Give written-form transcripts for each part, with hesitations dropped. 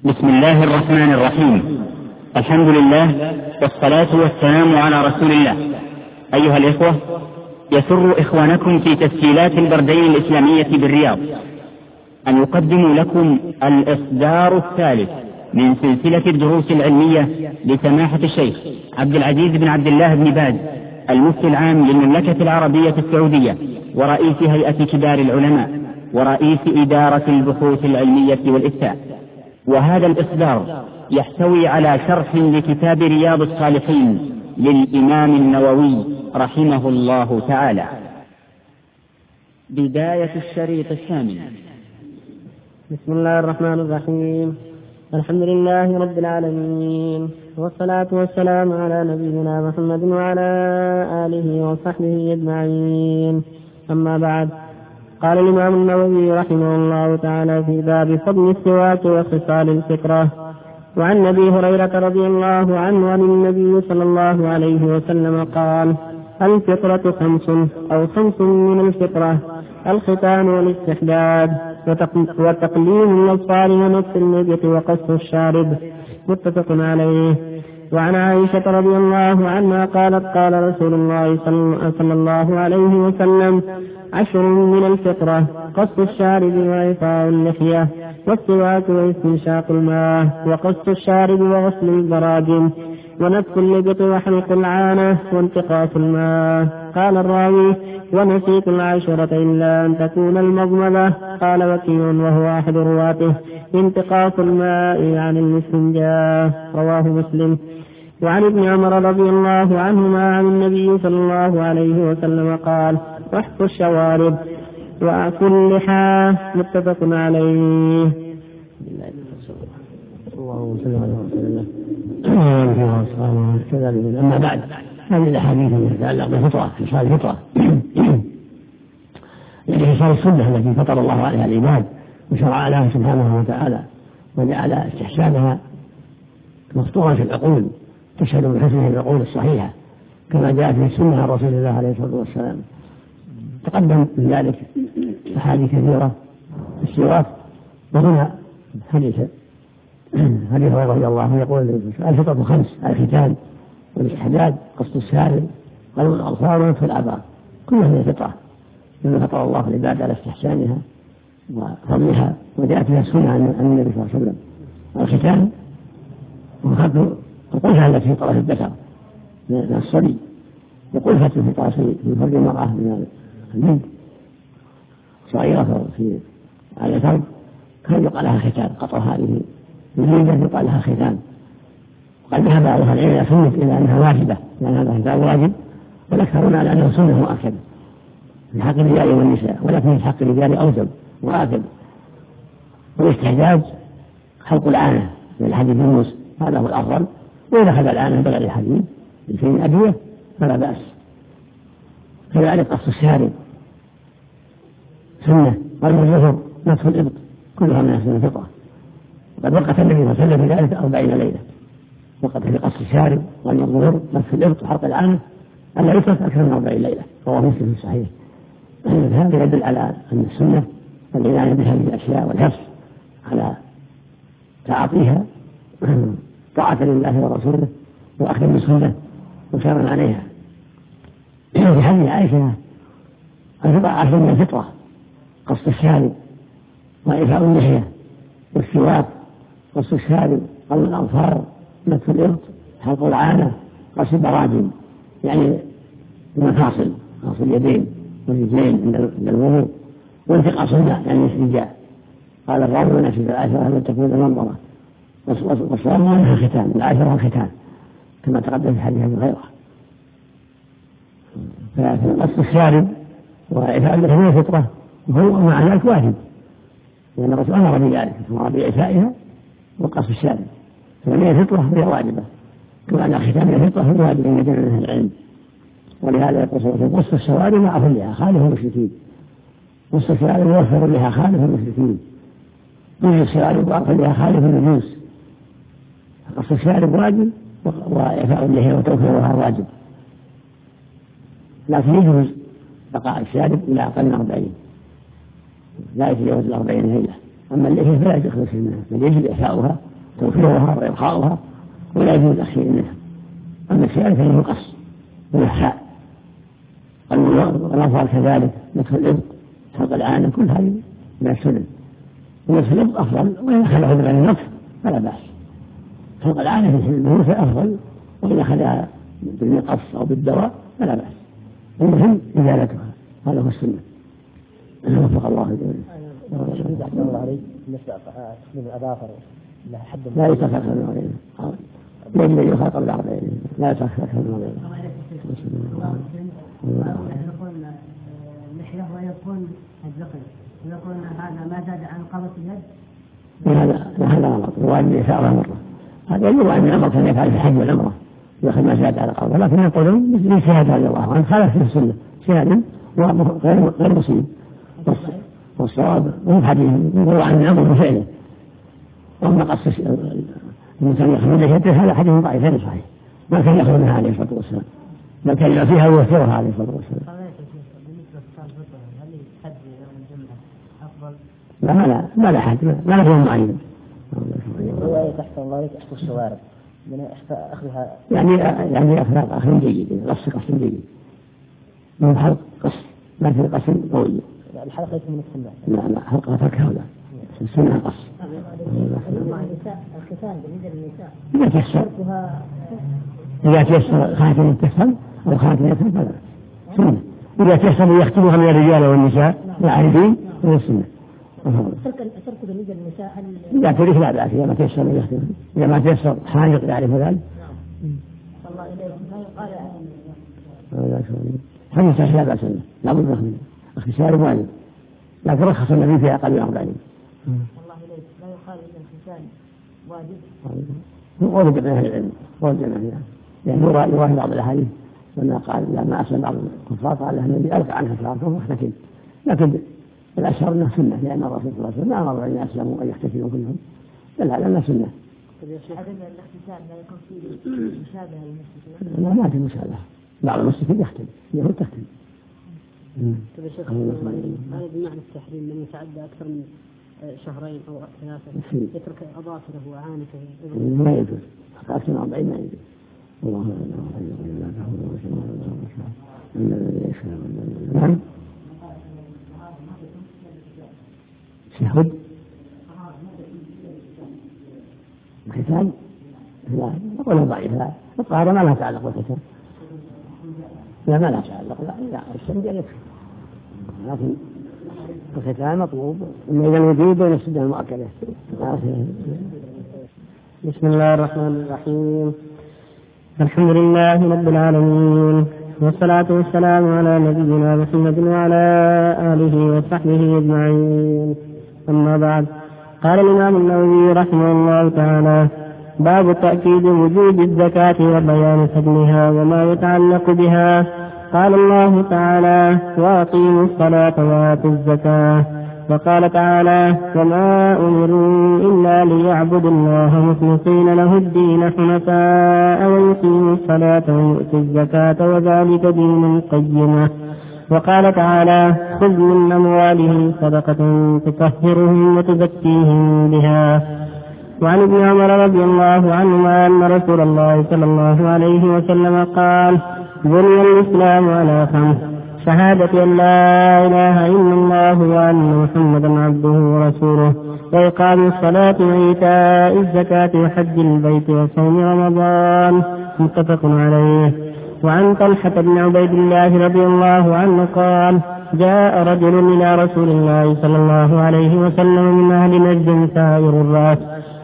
بسم الله الرحمن الرحيم. الحمد لله والصلاة والسلام على رسول الله. أيها الإخوة، يسر إخوانكم في تسجيلات البردين الإسلامية بالرياض أن يقدموا لكم الإصدار الثالث من سلسلة الدروس العلمية لسماحة الشيخ عبد العزيز بن عبد الله بن باز المفتي العام للمملكة العربية السعودية ورئيس هيئة كبار العلماء ورئيس إدارة البحوث العلمية والإفتاء. وهذا الإصدار يحتوي على شرح لكتاب رياض الصالحين للإمام النووي رحمه الله تعالى. بداية الشريط الثامن. بسم الله الرحمن الرحيم. الحمد لله رب العالمين، والصلاة والسلام على نبينا محمد وعلى آله وصحبه أجمعين. أما بعد، قال الإمام النووي رحمه الله تعالى في باب فضل السواك وخصال الفطرة. وعن أبي هريرة رضي الله عنه عن النبي صلى الله عليه وسلم قال: الفطرة خمس أو خمس من الفطرة: الختان والاستحداد وتقليم الأظفار ونصف النبط وقص الشارب. متفق عليه. وعن عائشة رضي الله عنها قالت: قال رسول الله صلى الله عليه وسلم: 10 من الفطرة: قص الشارب وإعفاء اللحية والسواك واستنشاق الماء وقص الشارب وغسل البراجم ونتف اللبط وحلق العانة وانتقاص الماء. قال الراوي: ونسيت 10 إلا أن تكون المضمضة. قال وكيع وهو أحد رواته: انتقاص الماء عن الاستنجاء. رواه مسلم. وعن ابن عمر رضي الله عنهما عن النبي صلى الله عليه وسلم قال: وحف الشوارب وأكل اللحى. متفق عليه. اللهم صل على رسول الله. أما بعد، هذه الأحاديث تتعلق بالفطرة، خصال الفطرة، يعني خصال السنة التي فطر الله عليها العباد وشرع لها سبحانه وتعالى، وجعل استحسانها مفطورا في العقول، تشهد بحسنها العقول الصحيحة كما جاء في السنة عن رسول الله عليه الصلاة والسلام. تقدم من ذلك أحاديث كثيرة في السواك، وهنا حديث هريرة رضي الله عنه يقول: الفطرة 5: الختان والاستحداد قص الشارب قلم الأظفار ونتف الآبار. كلها من الفطرة، مما فطر الله العباد على استحسانها وفضلها، وجاءت فيها السنة عن النبي صلى الله عليه وسلم. الختان وخط القلفة التي فطرت الذكر من الصبي، وقلفة الفطرة في فرج المرأة من البنت صغيرة على الفرج كان يقال لها ختان. قطر هذه الجلدة يقال لها ختان. وقد ذهب بعض أهل العلم سنة إلى أنها واجبة، لأن هذا ختان واجب، والأكثرون على أنه سنة مؤكدة في حق الرجال والنساء، ولكن في حق الرجال أوجب وآكد. والاستحداد حلق العانة من الحديد الموس، هذا هو الأفضل. وإذا أخذ العانة بغير الحديد بشيء أدوية فلا بأس. كذلك قص الشارب سنة، والمزفر نتف الإبط، كلها من أحسن الفطرة. وقد وقت النبي صلى الله عليه وسلم في ذلك 40 ليلة، وقت في قص الشارب والمزفر نتف الإبط وحلق العانة ألا يترك أكثر من 40 ليلة. رواه مسلم في الصحيح. هذا يدل على أن السنة والعناية بهذه الأشياء والحرص على تعاطيها طاعة لله ورسوله وأخذ بالسنة وسيرا عليها. في حديث عائشة: الفطرة 10 من الفطرة: قص الشارب وإعفاء اللحية والسواك قص الشارب قلم الأظفار نتف الإبط حلق العانة قص البراجم، يعني المفاصل، مفاصل اليدين والرجلين عند الوضوء، وانتقاص الماء يعني الاستنجاء. قال الراوي: ونسيت 10 هل تكون المنظرة. والصواب منها ختان، 10 ختان كما تقدم في حديث أبي هريرة. فقص الشارب وإعفاء اللحية هي فطرة، وهو مع ذلك واجب، لأن الرسول أمر بذلك، أمر بإعفائها وقص الشارب، فهي فطرة هي واجبة، كما أن الختان هي فطرة هي واجبة من جميع أهل العلم. ولهذا يقول: قص الشوارب وأعف اللحى خالف المشركين. قص الشوارب ووفر اللحى خالف المشركين. قص الشوارب وأعف اللحى خالف المجوس. قص الشارب واجب، وإعفاء اللحية وتوفيرها واجب، لكن يجوز بقاء الشارب إلى أقل من 40، لا يتجاوز 40 ليلة. أما اللحية فلا يخلص منها، بل يجب إعفاؤها توفيرها وإبقاؤها ولا يجوز تأخير منها. أما السيارة فإنه القص والإحساء والأظهر كذلك نتف الإبط حلق العانة كل هذه من السنن. ونتف الإبط أفضل وإن أخذه بغير النطف فلا بأس. حلق العانة في البيوت أفضل وإن أخذها بالمقص أو بالدواء فلا بأس. المهم إزالتها هذا هو السنة. وفق الله جميعا. لا يتخذ من غيره يجب أن يخاطب العقل لا يتخذ من غيره. اللحية ويكون الذقن ويكون هذا ما زاد عن قبض اليد. هذا غلط وأن شعرها مرة هذا يجب أن الأمر كان يفعل في الحج والعمرة يأخذ ما زاد على قبضه. لكن يقولون مثل شهادة رضي الله عنه خالف في السنة شهادة غير مسلم والصواب مو حديث يقول عن الأمر بفعله. وأما قص الإنسان يأخذ من لحيته هذا حديث ضعيف غير صحيح ما كان يأخذ منها عليه الصلاة والسلام بل كان يبقى فيها ويوفرها عليه الصلاة والسلام. ما لا حد ما له معين. رواية تحت الله تحت الشوارب من أخذها يعني أخلاق أخذ جيد قص جيد من حلق قص ما في قص قوي. الحلقة ليس من السنة. لا حلقة فكها ولا السنة قص. الختان بالنسبة للنساء إذا تيسر خاتم تفهم أو خاتم يفهم فلا سنة. إذا تيسر يختمها من الرجال والنساء العارفين من السنة. أترك بالنسبة للنساء إذا تريد لا بأس إذا ما تيسر يختم إذا ما تيسر حاجق يعرف ذلك. الله إليكم ما يقال حديث لا بأس لا بد من اختصار واجب لكن رخص النبي في أقل من 40. الله إليك لا يقال إن الختان واجب. وجد من أهل العلم يعني يروى بعض الأحاديث لما قال لما أسلم بعض الكفار قال له النبي ألقى عنها شعركم واختتم لكن الأشهر أنها سنة لأن الرسول صلى الله عليه وسلم ما أمر أن يسلموا أن يختتموا كلهم بل هذا أنها سنة. عدم الاختتام لا يكون فيه مشابهة للمسلمين. ما في مشابهة بعض المسلمين يختم يهود تختم. طيب يا شيخ هذا بمعنى التحريم لم يتعدى أكثر من شهرين أو 3 يترك أظافره وعانته ما يجوز أكثر من 40 ما يجوز. الله نعم شهود الختان لا نقول ضعيف لا الطهارة ما لها تعلق بالختان لا ما لها تعلق لا الشمس يكفي لكن الختان مطلوب إن إذا الوجود بين السدة المؤكدة. بسم الله الرحمن الرحيم الحمد لله رب العالمين والصلاة والسلام على نبينا محمد وعلى آله وصحبه أجمعين. أما بعد قال الإمام النووي رحمه الله تعالى باب تأكيد وجوب الزكاة وبيان فضلها وما يتعلق بها. قال الله تعالى وأقيموا الصلاة وآتوا الزكاة. وقال تعالى وما أمروا إلا ليعبدوا الله مخلصين له الدين حنفاء ويقيموا الصلاة ويؤتوا الزكاة وذلك دين القيمة. وقال تعالى خذ من أموالهم صدقة تطهرهم وتزكيهم بها. وعن ابن عمر رضي الله عنهما أن رسول الله صلى الله عليه وسلم قال بني الإسلام على 5 شهادة أن لا إله إلا الله وأن محمدا عبده ورسوله وإقام الصلاة وإيتاء الزكاة وحج البيت وصوم رمضان متفق عليه. وعن طلحة بن عبيد الله رضي الله عنه قال جاء رجل إلى رسول الله صلى الله عليه وسلم من أهل نجد سائر الرأس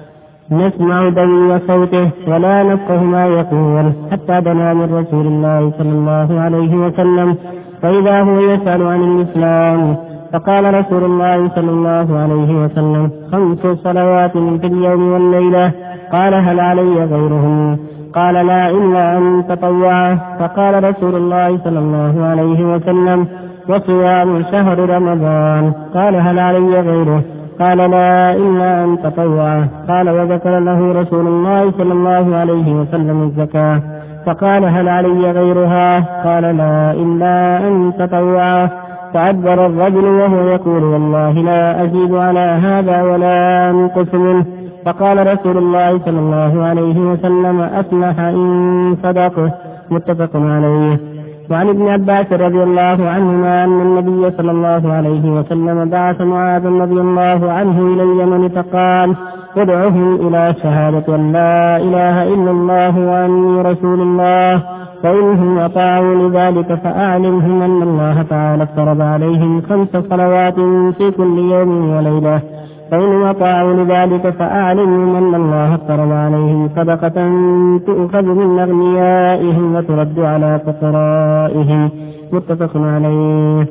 نسمع دوي صوته ولا نفقه ما يقول حتى دنا من رسول الله صلى الله عليه وسلم فإذا هو يسأل عن الإسلام فقال رسول الله صلى الله عليه وسلم 5 صلوات في اليوم والليلة. قال هل علي غيرهم؟ قال لا إلا أن تطوع. فقال رسول الله صلى الله عليه وسلم وصيام شهر رمضان. قال هل علي غيره؟ قال لا إلا أن تطوع. قال وذكر له رسول الله صلى الله عليه وسلم الزكاة فقال هل علي غيرها؟ قال لا إلا أن تطوع. فأدبر الرجل وهو يقول والله لا أزيد على هذا ولا أنقص منه. فقال رسول الله صلى الله عليه وسلم أفلح إن صدقه. متفق عليه. وعن ابن عباس رضي الله عنهما أن النبي صلى الله عليه وسلم بعث معاذ رضي الله عنه إلى اليمن فقال ادعهم إلى شهادة أن لا إله إلا الله وأني رسول الله، فإنهم أطاعوا لذلك فأعلمهم أن الله تعالى افترض عليهم 5 صلوات في كل يوم وليلة، فإنهم أطاعوا لذلك فأعلمهم أن الله افترض عليهم صدقة تؤخذ من أغنيائهم وترد على فقرائهم. متفق عليه.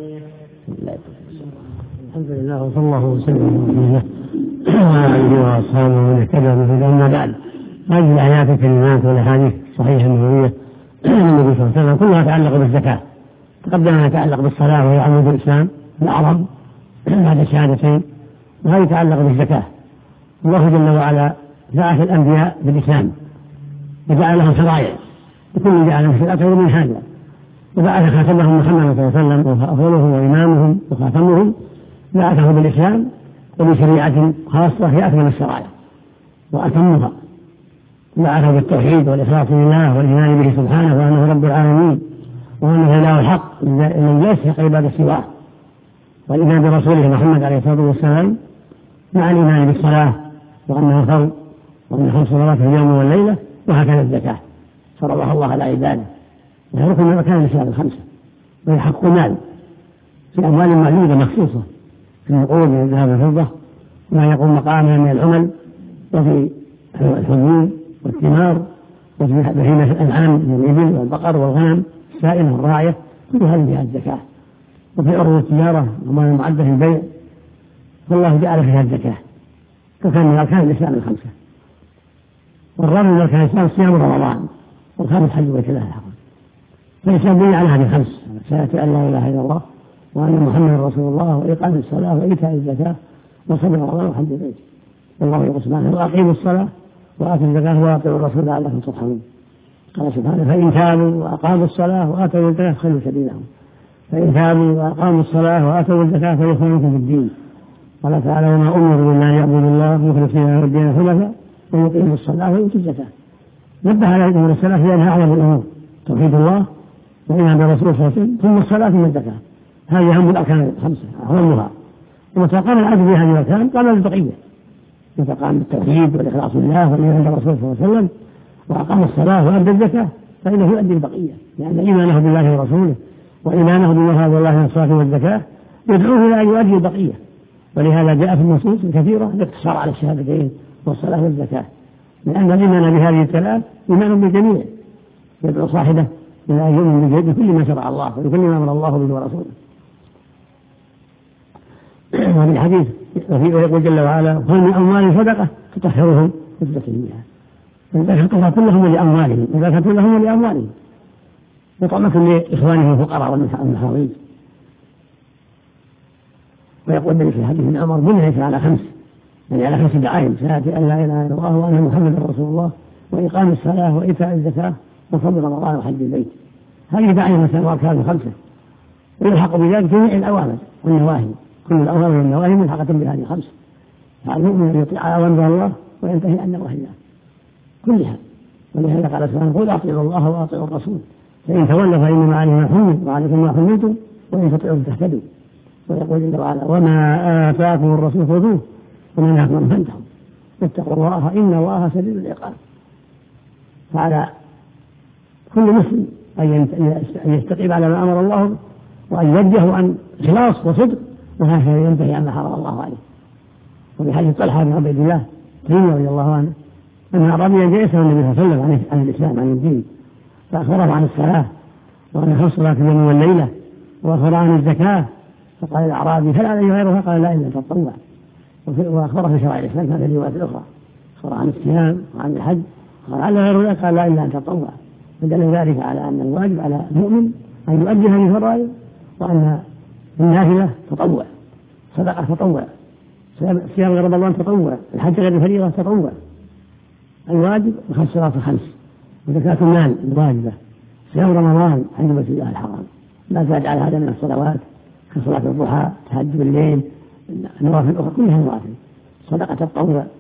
الحمد لله وصلى الله وسلم وعلى آله وأصحابه ومن اهتدى بهداه. أما بعد، هذه الآيات الكريمات والأحاديث الصحيحة النبوية النبي صلى الله عليه وسلم كلها تتعلق بالزكاة. تقدم أنها تتعلق بالصلاة وهي عمود الإسلام الأعظم بعد الشهادتين، وهذه تتعلق بالزكاة. الله جل وعلا بعث الأنبياء بالإسلام وجعل لهم شرائع، وكل جعل لهم شريعته من هذا، وبعث خاتمهم محمد صلى الله عليه وسلم وأفضلهم وإمامهم وخاتمهم، بعثه بالإسلام وبشريعة خاصة هي أكمل الشرائع وأتمها. بعثه بالتوحيد والإخلاص لله والإيمان به سبحانه وأنه رب العالمين وأنه إله الحق الذي لا يستحق عبادة سواه، والإيمان برسوله محمد عليه الصلاة والسلام مع الإيمان بالصلاة وأنها فرض وأن 5 صلوات في اليوم والليلة، وهكذا الزكاة فرضها الله على عباده، وهي ركن من أركان الإسلام ال5، وهي حق مال في أموال معدودة مخصوصة في النقود من الذهب والفضة وما يقوم مقامها من العمل، وفي الحبوب والثمار، وفي بهيمة الأنعام من الإبل والبقر والغنم السائمة والراعية، كل هذه فيها الزكاة. وفي عروض التجارة وما المعدة في البيع فالله جعل فيها الزكاة، فكان من أركان الإسلام ال5. والرابع من أركان الإسلام صيام رمضان، والخامس حج بيت الله الحرام. فالإسلام بني على هذه ال5: شهادة أن لا إله إلا الله وأن محمدا رسول الله وإقام الصلاة وإيتاء الزكاة وصوم رمضان وحج البيت. والله يقول سبحانه: وأقيموا الصلاة وآتوا الزكاة وأطيعوا الرسول لعلكم ترحمون. قال سبحانه: فإن تابوا وأقاموا الصلاة وآتوا الزكاة فخلوا سبيلهم. فإن تابوا وأقاموا الصلاة وآتوا الزكاة فيخونكم في الدين. قال تعالى: وما أمروا إلا أن يعبدوا الله مخلصين له الدين حنفاء ويقيموا الصلاة ويؤتوا الزكاة. نبه على أمور الصلاة لأنها أعظم الأمور: توحيد الله وإيمان بالرسول صلى الله عليه وسلم، ثم الصلاة ثم الزكاة. هذه أهم الأركان ال5 أهمها. ومتى قام العبد بهذه الأركان قام بالبقية، متى قام بالتوحيد والإخلاص لله والإيمان بالرسول صلى الله عليه وسلم وأقام الصلاة وأدى الزكاة فإنه يؤدي البقية، لأن إيمانه بالله ورسوله وإيمانه بما هذا الله من الصلاة والزكاة يدعوه إلى أن يؤدي البقية. ولهذا جاء في النصوص الكثيرة الاقتصار على الشهادتين والصلاة والزكاة، لأن الإيمان بهذه الثلاث إيمان بالجميع، يدعو صاحبه إلى أن يؤمن بكل ما شرع الله وبكل ما أمر الله به ورسوله. وفي الحديث يقول جل وعلا: خذ من أموالهم صدقة تطهرهم وتزكيهم بها. فالزكاة كلهم لأموالهم، الزكاة كلهم لأموالهم، وطعمة لإخوانهم الفقراء والمحاويج. ويقول النبي في الحديث: من عمر بنيت على 5، يعني على 5 دعائم: شهادة أن لا إله إلا الله وأن محمدا رسول الله وإقام الصلاة وإيتاء الزكاة وصوم رمضان وحج البيت. هذه دعائم مثلا وأركان 5، ويلحق بذلك جميع الأوامر والنواهي، كل الأوامر والنواهي ملحقة بهذه 5. فالمؤمن أن يطيع أوامر الله وينتهي عن نواهي الله كلها. ولهذا قال سبحانه: قل أطيعوا الله وأطيعوا الرسول فإن تولوا فإنما عليه ما حمل وعليكم ما حملتم وإن تطيعوا تهتدوا. ويقول جل وعلا: وما آتاكم الرسول خذوه وما نهاكم عنه فانتهوا واتقوا الله إن الله شديد العقاب. فعلى كل مسلم أن يستقيم على ما أمر الله وأن يوجه عن إخلاص وصدق، وهكذا ينتهي عما حرم الله عليه. وفي حديث طلحة بن عبيد الله تيمي رضي الله عنه أن أعرابيا جاء يسأل النبي صلى الله عليه وسلم عن الإسلام عن الدين، فأخبره عن الصلاة وأن 5 صلوات في اليوم والليلة، وأخبر عن الزكاة. فقال الأعرابي: هل علي غيرها؟ قال: لا إلا تطوع. وأخبره في شرائع الإسلام هذه الروايات الأخرى، أخبر عن الصيام وعن الحج، قال: هل غير ذلك؟ قال: لا إلا أن تطوع. فدل ذلك على أن الواجب على المؤمن أن يؤدي هذه الفرائض، وأن النافلة تطوع، صدقة تطوع، صيام غير رمضان تطوع، الحج غير الفريضة تطوع. الواجب 5 صلوات 5، وزكاة المال الواجبة، صيام رمضان، حج بيت الله الحرام، لا زاد على هذا من الصلوات كصلاة الضحى، تهجد بالليل، النوافل الأخرى كلها نوافل. صدقة التطوع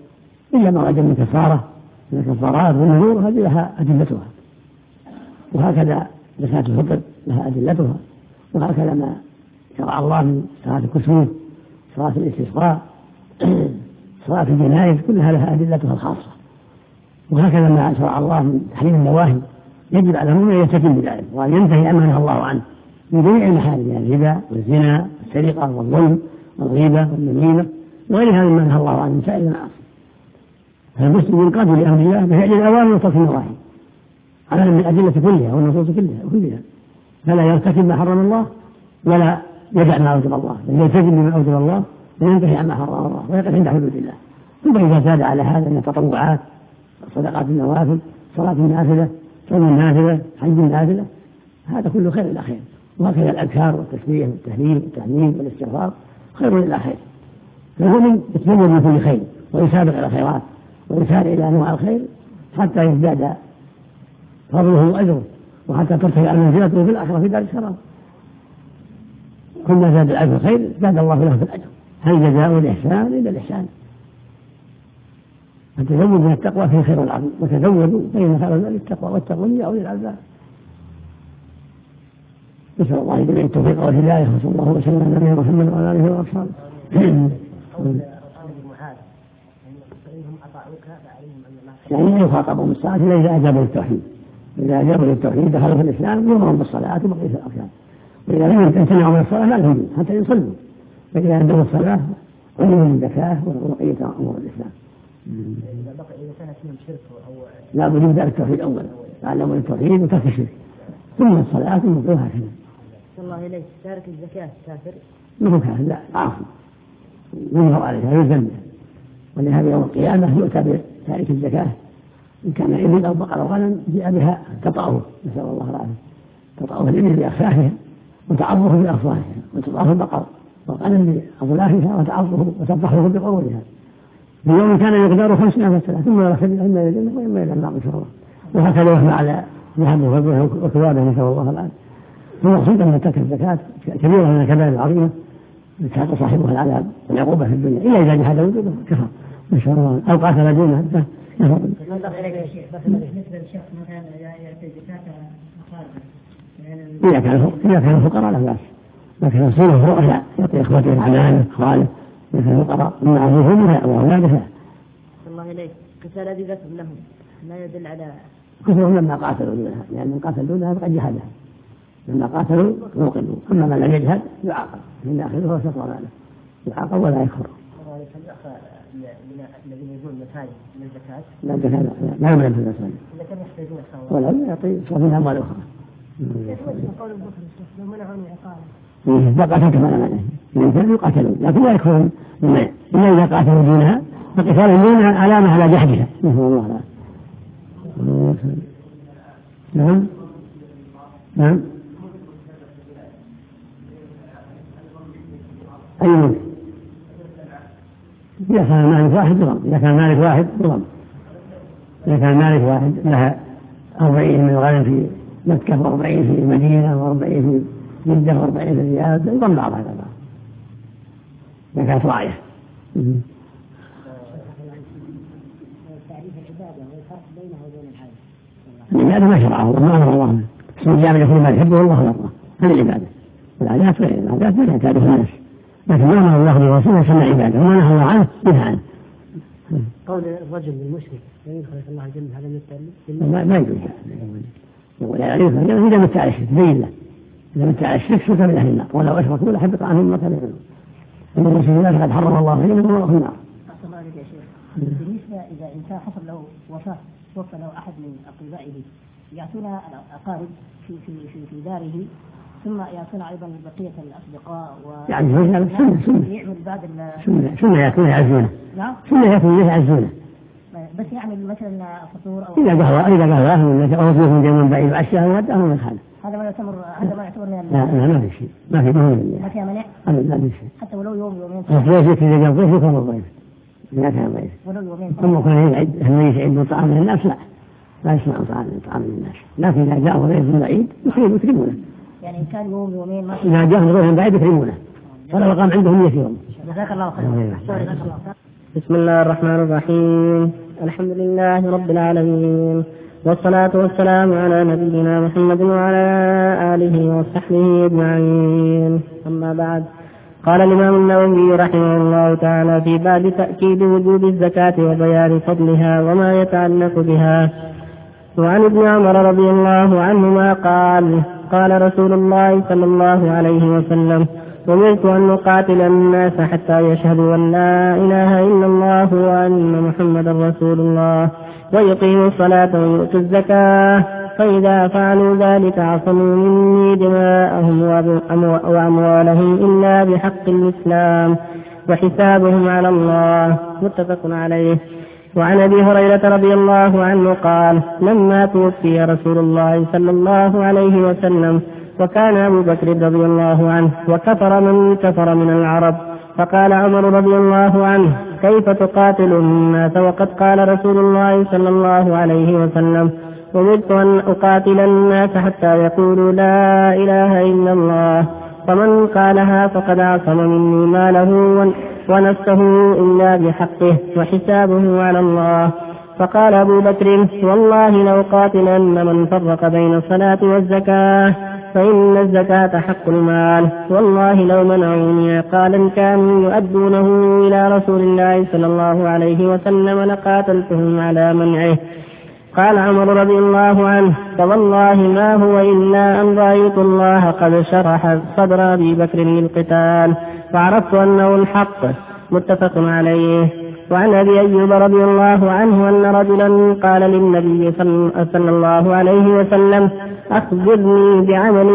إلا ما وجد من كفارة من الكفارات والنذور هذه لها أدلتها، وهكذا زكاة الفطر لها أدلتها، وهكذا ما شرع الله من صلاة الكسوف، صلاة الاستسقاء، صلاة الجنائز كلها لها أدلتها الخاصة. وهكذا ما شرع الله من تحريم النواهي يجب على المؤمن أن يلتزم بذلك وأن ينتهي عما نهى الله عنه من جميع المحارم، يعني الربا والزنا والسرقة والظلم والغيبة والنميمة وغير هذا ما نهى الله عنه من سائر المعاصي. فالمسلم ينقاد لأمر الله بفعل الأوامر وترك النواهي على من الأدلة كلها والنصوص كلها، فلا يرتكب ما حرم الله ولا يدع ما أوجب الله، بل يلتزم بما أوجب الله وينتهي عما حرم الله ويقف عند حدود الله. ثم إذا زاد على هذا من التطوعات، صدقات النوافل، صلاة النافلة، صوم النافلة، حج النافلة، هذا كله خير إلى خير. وهكذا الأذكار والتسبيح والتهليل والتحميد والاستغفار خير إلى خير. فالمؤمن يتزود من كل خير ويسابق إلى الخيرات ويسارع إلى أنواع الخير حتى يزداد فضله وأجره، وحتى ترتفع منزلته في الآخرة في دار السلام. كل زاد الأجر خير زاد الله له في الأجر. هل جزاء الإحسان إلا الإحسان؟ التزود من التقوى فيه خير العظيم، وتزودوا فإن خير المال التقوى واتقون يا أولي الألباب. نسأل الله جميع التوفيق والهداية، وصلى الله وسلم على نبينا محمد وعلى آله وأصحابه. يعني يخاطبهم الساعة إذا أجابوا للتوحيد، إذا أجابوا للتوحيد دخلوا في الإسلام يؤمرون بالصلاة وبقية الأركان، وإذا لم يمتنعوا من الصلاة لا لهم حتى يصلوا، فإذا عندهم الصلاة علموا الزكاة وبقية أمور الإسلام. إذا بقي إذا كان فيهم شرك أو لا بد من التوحيد أولا، تعلموا التوحيد وترك الشرك ثم الصلاة ثم هكذا. الله إليك تارك الزكاة كافر؟ منه كافر لا عاصي ينظر عليها يلزم، ولهذا يوم القيامة يؤتى بتارك الزكاة إن كان إبل أو بقر أو غنم جاء بها تطأه، نسأل الله العافية، تطأه الإبل بأخفافها وتعضه بأصواتها، وتطأه البقر والغنم بأظلافها وتعضه وتفضحه بقرونها. في يوم كان مقداره 50,000 سنة ثم يرى سبيل إما إلى الجنة وإما إلى النار إن شاء الله. وهكذا يحمى على ذهبه وكوابه نسأل الله العافية. المقصود أن ترك الزكاة كبيرة من الكبائر العظيمة يستحق صاحبها العذاب والعقوبة في الدنيا إلا إذا جحد وجوده كفر نسأل الله أو قاتل دونه حتى يفر. بالنسبة للشخص مثلا يعطي زكاة إذا كان الفقراء لا بأس، لكن يصير فروع لا يعطي إخوته العمال إخوانه، إذا كان الفقراء المعروفون وأولاده. الله إليك قتال أبي بكر لهم ما يدل على كثرهم لما قاتلوا دونها، لأن من قاتل دونها فقد جهدها، لما قاتلوا نوقلوا، أما من لم يجهد يعاقب من آخره وشطر ماله يعاقب ولا يكفر. الذين يجون المساجد من الزكاة لا الزكاة لا يملك في المساجد إذا كانوا يحتاجون ولا يعطي صافين أموال أخرى. قول البخاري لو منعهم عقالا لا قاتل كما منعه، إذا كانوا يقاتلون لكن لا يكفرون إلا إذا قاتلوا دونها فقتال دونها علامة على جهدها. نسأل الله العافية. نعم نعم أي ملك إذا كان مالك واحد ضرب، إذا كان مالك واحد ضرب، إذا كان مالك واحد لها 40 من الغنم في مكة و40 في المدينة و40 في جدة و40 في الرياض يضم بعضها إلى بعض إذا كانت راعية. العبادة ما شرعه وما أمر الله، اسم الجامع يكون ما يحبه الله ويرضاه، هذه العبادة. والعادات غير العادات ما يعتادها الناس، لكن ما أمر الله برسوله سمع عباده وما نهى الله عنه نهى عنه. قول الرجل للمشرك يدخل الله الجنة هذا مثل ما يجوز يقول إذا مت على الشرك بين له، إذا مت على الشرك سلك من أهل النار ولو أشركوا لحبط عنهم ما كانوا يعملون. إن المسلمين فقد حرم الله عليهم وهم في النار. أحسن الله عليك يا شيخ. بالنسبة إذا إنسان حصل له وفاة توفى له أحد من أقربائه يأتون الأقارب في داره ثم يأتون أيضا بقية الأصدقاء يعني هذا سنة يعمل بعد سنة يأتون يعزونه. نعم سنة يأتون يعزونه بس يعمل مثلا فطور أو إذا قهوة أو ضيوف جاء من بعيد عشاء وغدا من خالد. هذا ما يعتبر لا ما في شيء ما فيها منع ما في شيء حتى ولو يومين الضيف إذا جاء ضيف يكون الضيف إذا كان ضيف ولو يومين ثم كان يعد الميت يعد طعام للناس لا يسمع طعام للناس، لكن إذا جاء ضيف من بعيد يكرمونه. يعني إن كان يومين ما إذا جاء ضيف من بعيد يكرمونه ولو قام عندهم 100 يوم. جزاك الله خير. بسم الله الرحمن الرحيم. الحمد لله رب العالمين، والصلاة والسلام على نبينا محمد وعلى آله وصحبه أجمعين. أما بعد، قال الإمام النووي رحمه الله تعالى في باب تأكيد وجوب الزكاة وبيان فضلها وما يتعلق بها. وعن ابن عمر رضي الله عنهما قال: قال رسول الله صلى الله عليه وسلم: أمرت أن أقاتل الناس حتى يشهدوا أن لا إله إلا الله وأن محمدا رسول الله ويقيموا الصلاة ويؤتوا الزكاة، فإذا فعلوا ذلك عصموا مني دماءهم وأموالهم إلا بحق الإسلام وحسابهم على الله. متفق عليه. وعن أبي هريرة رضي الله عنه قال: لما توفي رسول الله صلى الله عليه وسلم وكان أبو بكر رضي الله عنه وكفر من كفر من العرب، فقال عمر رضي الله عنه: كيف تقاتل الناس وقد قال رسول الله صلى الله عليه وسلم: أمرت أن أقاتل الناس حتى يقولوا لا إله إلا الله، فمن قالها فقد عصم مني ماله ونفسه إلا بحقه وحسابه على الله. فقال أبو بكر: والله لو قاتلن من فرق بين الصلاة والزكاة، فإن الزكاة حق المال، والله لو منعوني عقالا كانوا يؤدونه إلى رسول الله صلى الله عليه وسلم لقاتلتهم على منعه. قال عمر رضي الله عنه: فوالله ما هو إلا أن رأيت الله قد شرح صدر أبي بكر للقتال وعرفت أنه الحق. متفق عليه. وعن أبي أيوب رضي الله عنه أن رجلا قال للنبي صلى الله عليه وسلم: أخبرني بعمل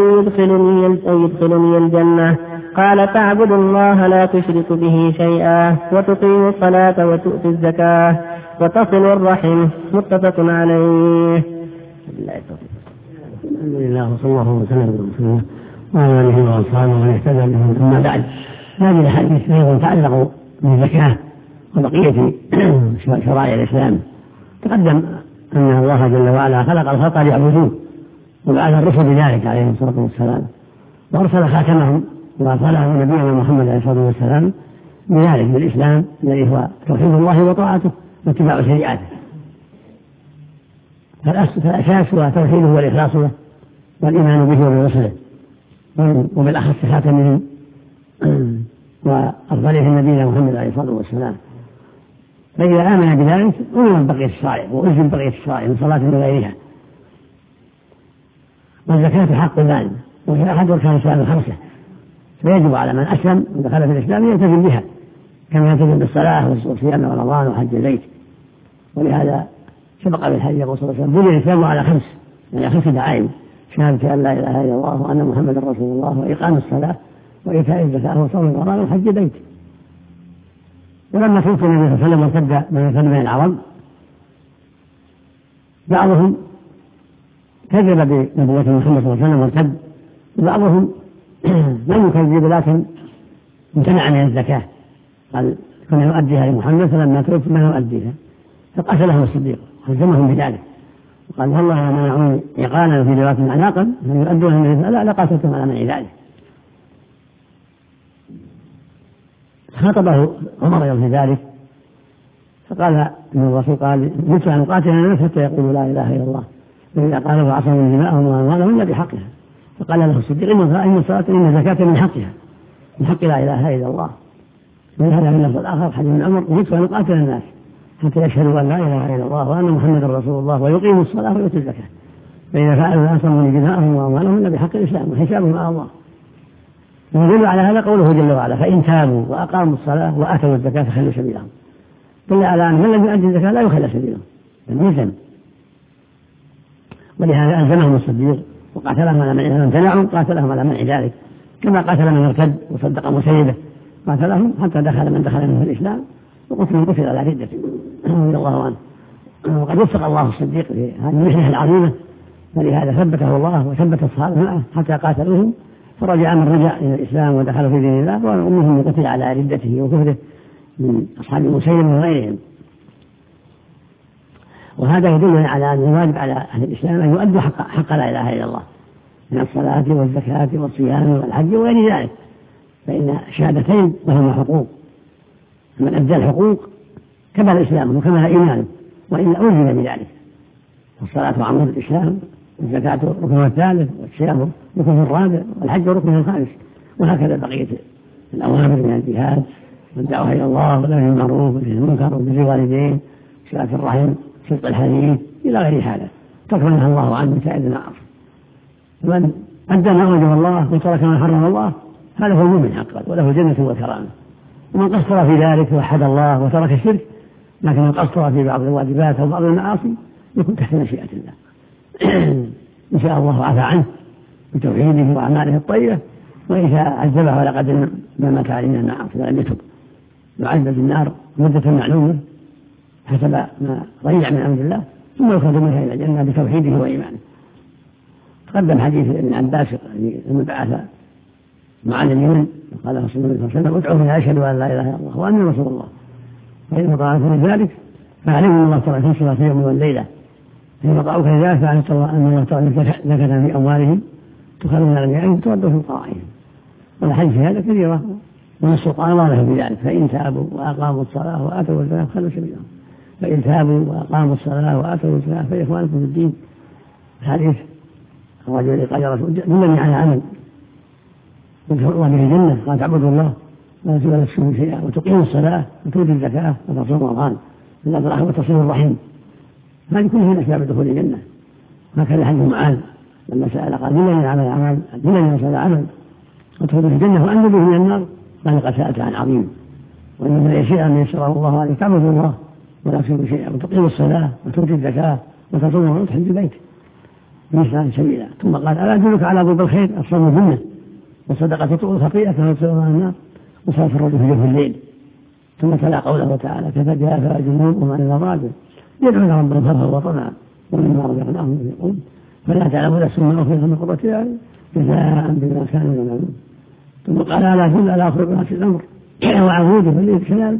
يدخلني الجنة. قال: تعبد الله لا تشرك به شيئا، وتقيم الصلاة وتؤتي الزكاة، وتصل الرحم. متفق عليه. الحمد لله وصلى الله وسلم على رسول الله وعلى آله وأصحابه ومن اهتدى بهم. أما بعد، هذه الأحاديث أيضا تعلق بالزكاة وبقية شرائع الإسلام. تقدم أن الله جل وعلا خلق الخلق ليعبدوه، وبعث الرسل بذلك عليهم الصلاة والسلام، وأرسل خاتمهم وأرسله نبينا محمد عليه الصلاة والسلام بذلك، بالإسلام الذي هو توحيد الله وطاعته واتباع شريعته. فالأساس هو توحيده والإخلاص له والإيمان به وبرسله، وبالأخص خاتمهم وأفضلهم نبينا محمد عليه الصلاة والسلام. فإذا آمن بذلك أمن بقية الشرائع وألزم بقية الشرائع من صلاة وغيرها. والزكاة حق المال، وهي أحد أركان الإسلام الخمسة، فيجب على من أسلم ودخل في الإسلام يلتزم بها، كما يلتزم بالصلاة وصيام رمضان وحج البيت. ولهذا سبق بالحديث يقول صلى الله عليه وسلم: بني الإسلام على خمس، يعني 5 دعائم: شهادة أن لا إله إلا الله وأن محمدا رسول الله، وإقام الصلاة، وإيتاء الزكاة، وصوم رمضان، وحج البيت. ولما توفي النبي صلى الله عليه وسلم وارتد من العرب، بعضهم كذب بنبوة محمد صلى الله عليه وسلم وارتد، وبعضهم لم يكذب لكن امتنع من الزكاة، قال: كنا نؤديها لمحمد، فلما توفي ما نؤديها، فقتلهم الصديق وهزمهم بذلك، وقال: والله ما منعوني عقالا في رواية عناقا لم يؤدوها من لا لقاتلتهم على منع ذلك. خاطبه عمر يوم في ذلك، فقال ان الرسول قال: مثل ان اقاتل الناس حتى يقولوا لا اله الا الله، فاذا قالوا فعصموا من دماءهم واموالهم الا بحقها. فقال له الصديق: ان الصلاه ان الزكاه من حقها، من حق لا اله الا الله. من هذا من اللفظ الاخر حديث من عمر: مثل ان اقاتل الناس حتى يشهدوا ان لا اله الا الله وان محمدا رسول الله ويقيموا الصلاه ويؤتوا الزكاه، فاذا فعلوا فعصموا من دماءهم واموالهم الا بحق الاسلام وحسابهم على الله. ويدل على هذا قوله جل وعلا: فإن تابوا وأقاموا الصلاة وآتوا الزكاة فخلوا سبيلهم. دل على أن من لم يؤدي الزكاة لا يخلى سبيلهم، بل يلزم. ولهذا ألزمهم الصديق وقاتلهم على منع، امتنعوا قاتلهم على منع ذلك، كما قاتل من ارتد وصدق مسيبه، قاتلهم حتى دخل من دخل منه الإسلام، وقتل من قتل على ردته رضي الله عنه. وقد وفق الله الصديق في هذه المحنة العظيمة، فلهذا ثبته الله وثبت الصحابة معه حتى قاتلوهم، فرجع من رجع إلى الإسلام ودخل في دين الله، وأمهم قتل على ردته وكفره من أصحاب مسيلمة وغيرهم. وهذا يدل على أن الواجب على أهل الإسلام أن يؤدوا حق لا إله إلا الله من الصلاة والزكاة والصيام والحج وغير ذلك، فإن الشهادتين لهما حقوق، من أدى الحقوق كمل إسلامه وكمل إيمانه، وإلا ألزم بذلك. الصلاة عمود الإسلام، والزكاة ركن الثالث، والصيام ركن الرابع، والحج ركن الخامس، وهكذا بقية الأوامر من الجهاد والدعوة إلى الله والأمر بالمعروف والنهي عن المنكر وبر الوالدين صلة الرحم صدق الحديث إلى غير هذا، ترك ما نهى الله عنه سائر المعاصي. من أدى ما أوجب الله وترك ما حرم الله هذا هو المؤمن حقا وله جنة وكرامة. ومن قصر في ذلك وحد الله وترك الشرك، لكن من قصر في بعض الواجبات أو بعض المعاصي يكون تحت مشيئة الله. إن شاء الله عفى عنه بتوحيده وأعماله الطيبة، وإن شاء عذبه على قدر ما مات عليه من المعاصي ولم يتب يعذب بالنار مدة معلومة حسب ما ضيع من أمر الله، ثم يخرج منها إلى الجنة بتوحيده وإيمانه. تقدم حديث ابن عباس لما بعث معاذ اليمن قال رسول الله صلى الله عليه وسلم: ادعوا إلى أشهد أن لا إله إلا الله وأني رسول الله، فإن طاعتكم لذلك فاعلموا أن الله تعالى في صلاة اليوم والليلة، فإن طاعوك لذلك فاعلموا أن الله تعالى زكاة في أموالهم تخرج من أغنيائهم تودوا في فقرائهم. والحديث هذا كثيرة ومن السلطان الله له بذلك، فإن تابوا وأقاموا الصلاة وآتوا الزكاة خلوا سبيلهم، فإن تابوا وأقاموا الصلاة وآتوا الزكاة فإخوانكم في الدين. الحديث الرجل قال: يا رسول دلني على عمل يدخل الله به الجنة، قال: تعبدوا الله ولا تشركوا شيئا وتقيموا الصلاة وتؤتوا الزكاة وتصوموا رمضان وتصل الرحم. هذه كلها من أسباب دخول الجنة. هكذا حديث معاذ لما سأل قال: دلني على عمل، دلني على عمل وتدخل به الجنة وأنجو به من النار. قال: قد سألت عن عظيم، وإن من يشاء أن يسره الله عليه تعبدوا الله ولا تشركوا شيئا وتقيموا الصلاة وتؤتوا الزكاة وتصوموا وتحج البيت بإحسان سبيلا. ثم قال: ألا أدلك على ضد الخير؟ الصوم جنة، وصدقة تطول خطيئة وتصل النار، وصلاة الرجل في جوف الليل. ثم تلا قوله تعالى: تتجافى جنوبهم عن المضاجع يدعون ربهم خوفا وطمعا ومما رزقناهم ينفقون فلا تعلم نفس ما أخفي من قرة أعين جزاء بما كانوا يعملون. ثم قال: ألا أدل على خير رأس الأمر وعبوده فالإسلام؟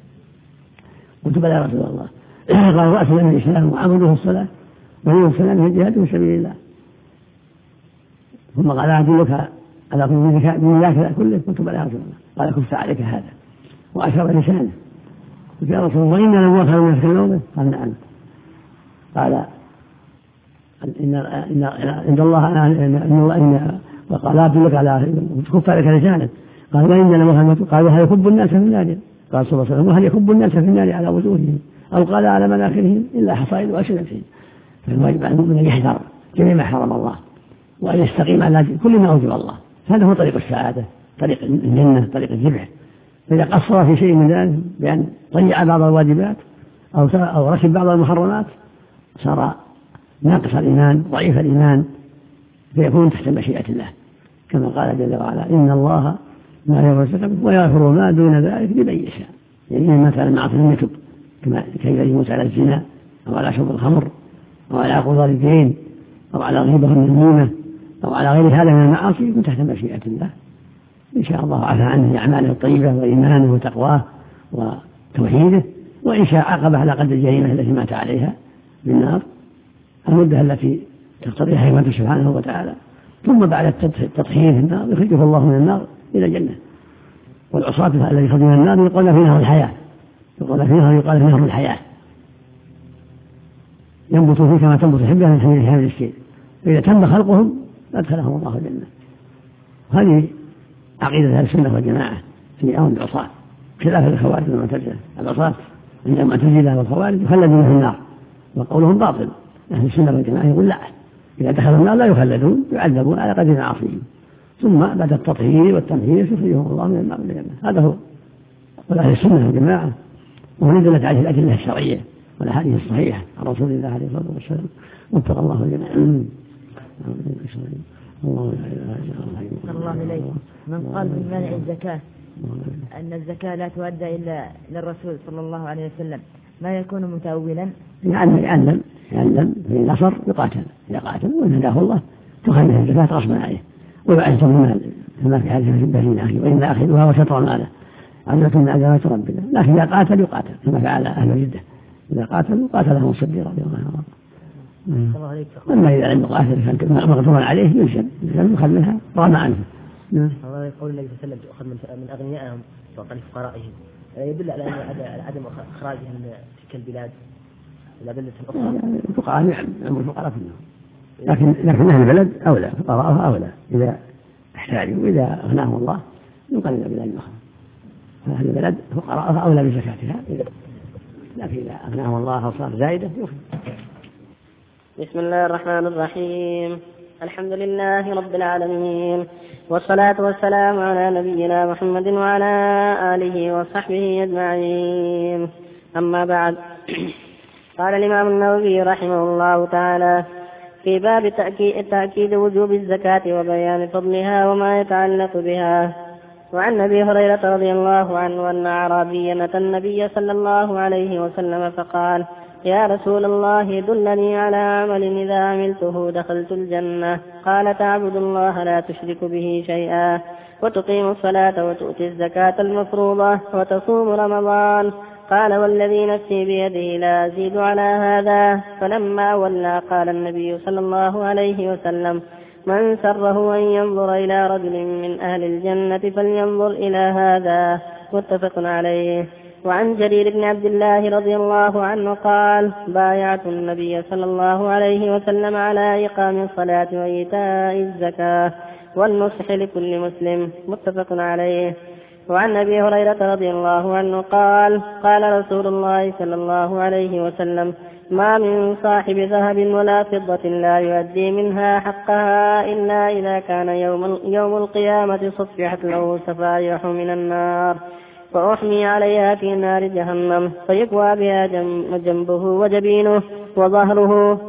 قلت: بلى يا رسول الله. قال: رأس الإسلام وعبوده الصلاة وهي السلام في الجهاد في سبيل الله. ثم قال: أدلك على من ذاك كله؟ قلت: بلى يا رسول الله. قال: كف عليك هذا، وأشار لسانه. قلت: يا رسول الله إن لم يوخر من يتكلمون؟ قال: نعم. قال: إن الله وقال: أدلك على كف عليك لسانه. قال: وإن لم يوخر. قال: وهل يكب الناس في النار؟ قال صلى الله عليه وسلم: وهل يكب الناس في النار على وجوههم أو قال على مناخرهم إلا حصائد وألسنتهم؟ فالواجب على المؤمن أن يحذر جميع ما حرم الله وأن يستقيم على كل ما أوجب الله. هذا هو طريق السعادة، طريق الجنة، طريق الربح. فإذا قصر في شيء من ذلك بأن ضيع بعض الواجبات أو ركب بعض المحرمات صار ناقص الإيمان ضعيف الإيمان، فيكون تحت مشيئة الله، كما قال جل وعلا: إن الله ما يغفر ويغفر ما دون ذلك لمن يشاء. يعني مثلا معصية لم يتب، كيف يموت على الزنا أو على شرب الخمر أو على عقوق الدين أو على غيبة النميمة أو على غير هذا من المعاصي، يكون تحت مشيئة الله. إن شاء الله عفى عنه بأعماله الطيبة وإيمانه وتقواه وتوحيده، وإن شاء عاقب على قدر الجريمة التي مات عليها بالنار المدة التي تقتضيها حكمته سبحانه وتعالى. ثم بعد التطهير في النار يخرجه الله من النار إلى الجنة. والعصاة الذي يخرج من النار يقال في نهر الحياة، يقال في نهر الحياة ينبت فيه كما تنبت الحبة من حمل السيل، فإذا تم خلقهم أدخلهم الله الجنة. هذه عقيدة أهل السنة والجماعة في أمر العصاة، خلاف الخوارج والمعتزلة. العصاة عند المعتزلة والخوارج يخلدون في النار وقولهم باطل. أهل السنة والجماعة يقول لا، إذا دخلوا النار لا يخلدون، يعذبون على قدر معاصيهم، ثم بعد التطهير والتمحيص يخرجهم الله من النار إلى الجنة. هذا هو قول أهل السنة والجماعة، ومن دلت عليه الأدلة الشرعية والأحاديث الصحيحة عن رسول الله عليه الصلاة والسلام. وفق الله الجميع. الله إليك. من قال بمنع الزكاة أن الزكاة لا تؤدى إلا للرسول صلى الله عليه وسلم، ما يكون متأولا؟ يعلم في نصر يقاتل، إذا قاتل وإن هداه الله تخلف الزكاة غصبا عليه ويعز المال كما في حديث بين أخي وإن أخذها وشطر ماله عزة من عزمات ربنا. لكن إذا قاتل يقاتل كما فعل أهل الردة، إذا قاتلوا قاتلهم الصديق رضي الله عنه. أما إذا لم يقاتل مغضوبا عليه يلزم يؤخذ منها رغم عنه. الله يقول النبي صلى الله عليه وسلم تؤخذ من أغنيائهم وقال فقرائهم. يدل على عدم إخراجها من تلك البلاد الأدلة الأخرى. الفقراء نعم الفقراء كلهم، لكن أهل البلد أولى، فقراءها أولى إذا احتاجوا، وإذا أغناهم الله ينقل إلى بلاد أخرى. فأهل البلد فقراءها أولى بزكاتها، لكن إذا أغناهم الله وصار زائدة يخرج. بسم الله الرحمن الرحيم. الحمد لله رب العالمين، والصلاة والسلام على نبينا محمد وعلى آله وصحبه أجمعين. أما بعد، قال الإمام النووي رحمه الله تعالى في باب تأكيد وجوب الزكاة وبيان فضلها وما يتعلق بها. وعن أبي هريرة رضي الله عنه أن أعرابيا أتى النبي صلى الله عليه وسلم فقال: يا رسول الله دلني على عمل إذا عملته دخلت الجنة. قال: تعبد الله لا تشرك به شيئا، وتقيم الصلاة وتؤتي الزكاة المفروضة، وتصوم رمضان. قال: والذي نفسي بيده لا أزيد على هذا. فلما ولى قال النبي صلى الله عليه وسلم: من سره أن ينظر إلى رجل من أهل الجنة فلينظر إلى هذا. متفق عليه. وعن جرير بن عبد الله رضي الله عنه قال: بايعت النبي صلى الله عليه وسلم على إقام الصلاة وإيتاء الزكاة والنصح لكل مسلم. متفق عليه. وعن أبي هريرة رضي الله عنه قال: قال رسول الله صلى الله عليه وسلم: ما من صاحب ذهب ولا فضة لا يؤدي منها حقها إلا إذا كان يوم القيامة صفحت له سفائح من النار، فأحمي عليها في نار جهنم، فيكوى بها جنبه وجبينه وظهره،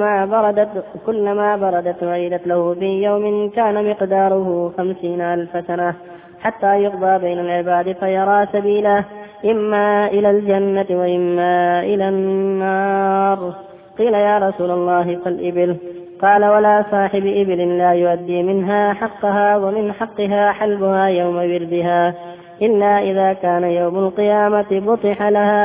كلما بردت عيدت له في يوم كان مقداره 50,000 سنة، حتى يقضى بين العباد فيرى سبيله إما إلى الجنة وإما إلى النار. قيل: يا رسول الله فالإبل؟ قال: ولا صاحب إبل لا يؤدي منها حقها، ومن حقها حلبها يوم وردها، إلا إذا كان يوم القيامة بطح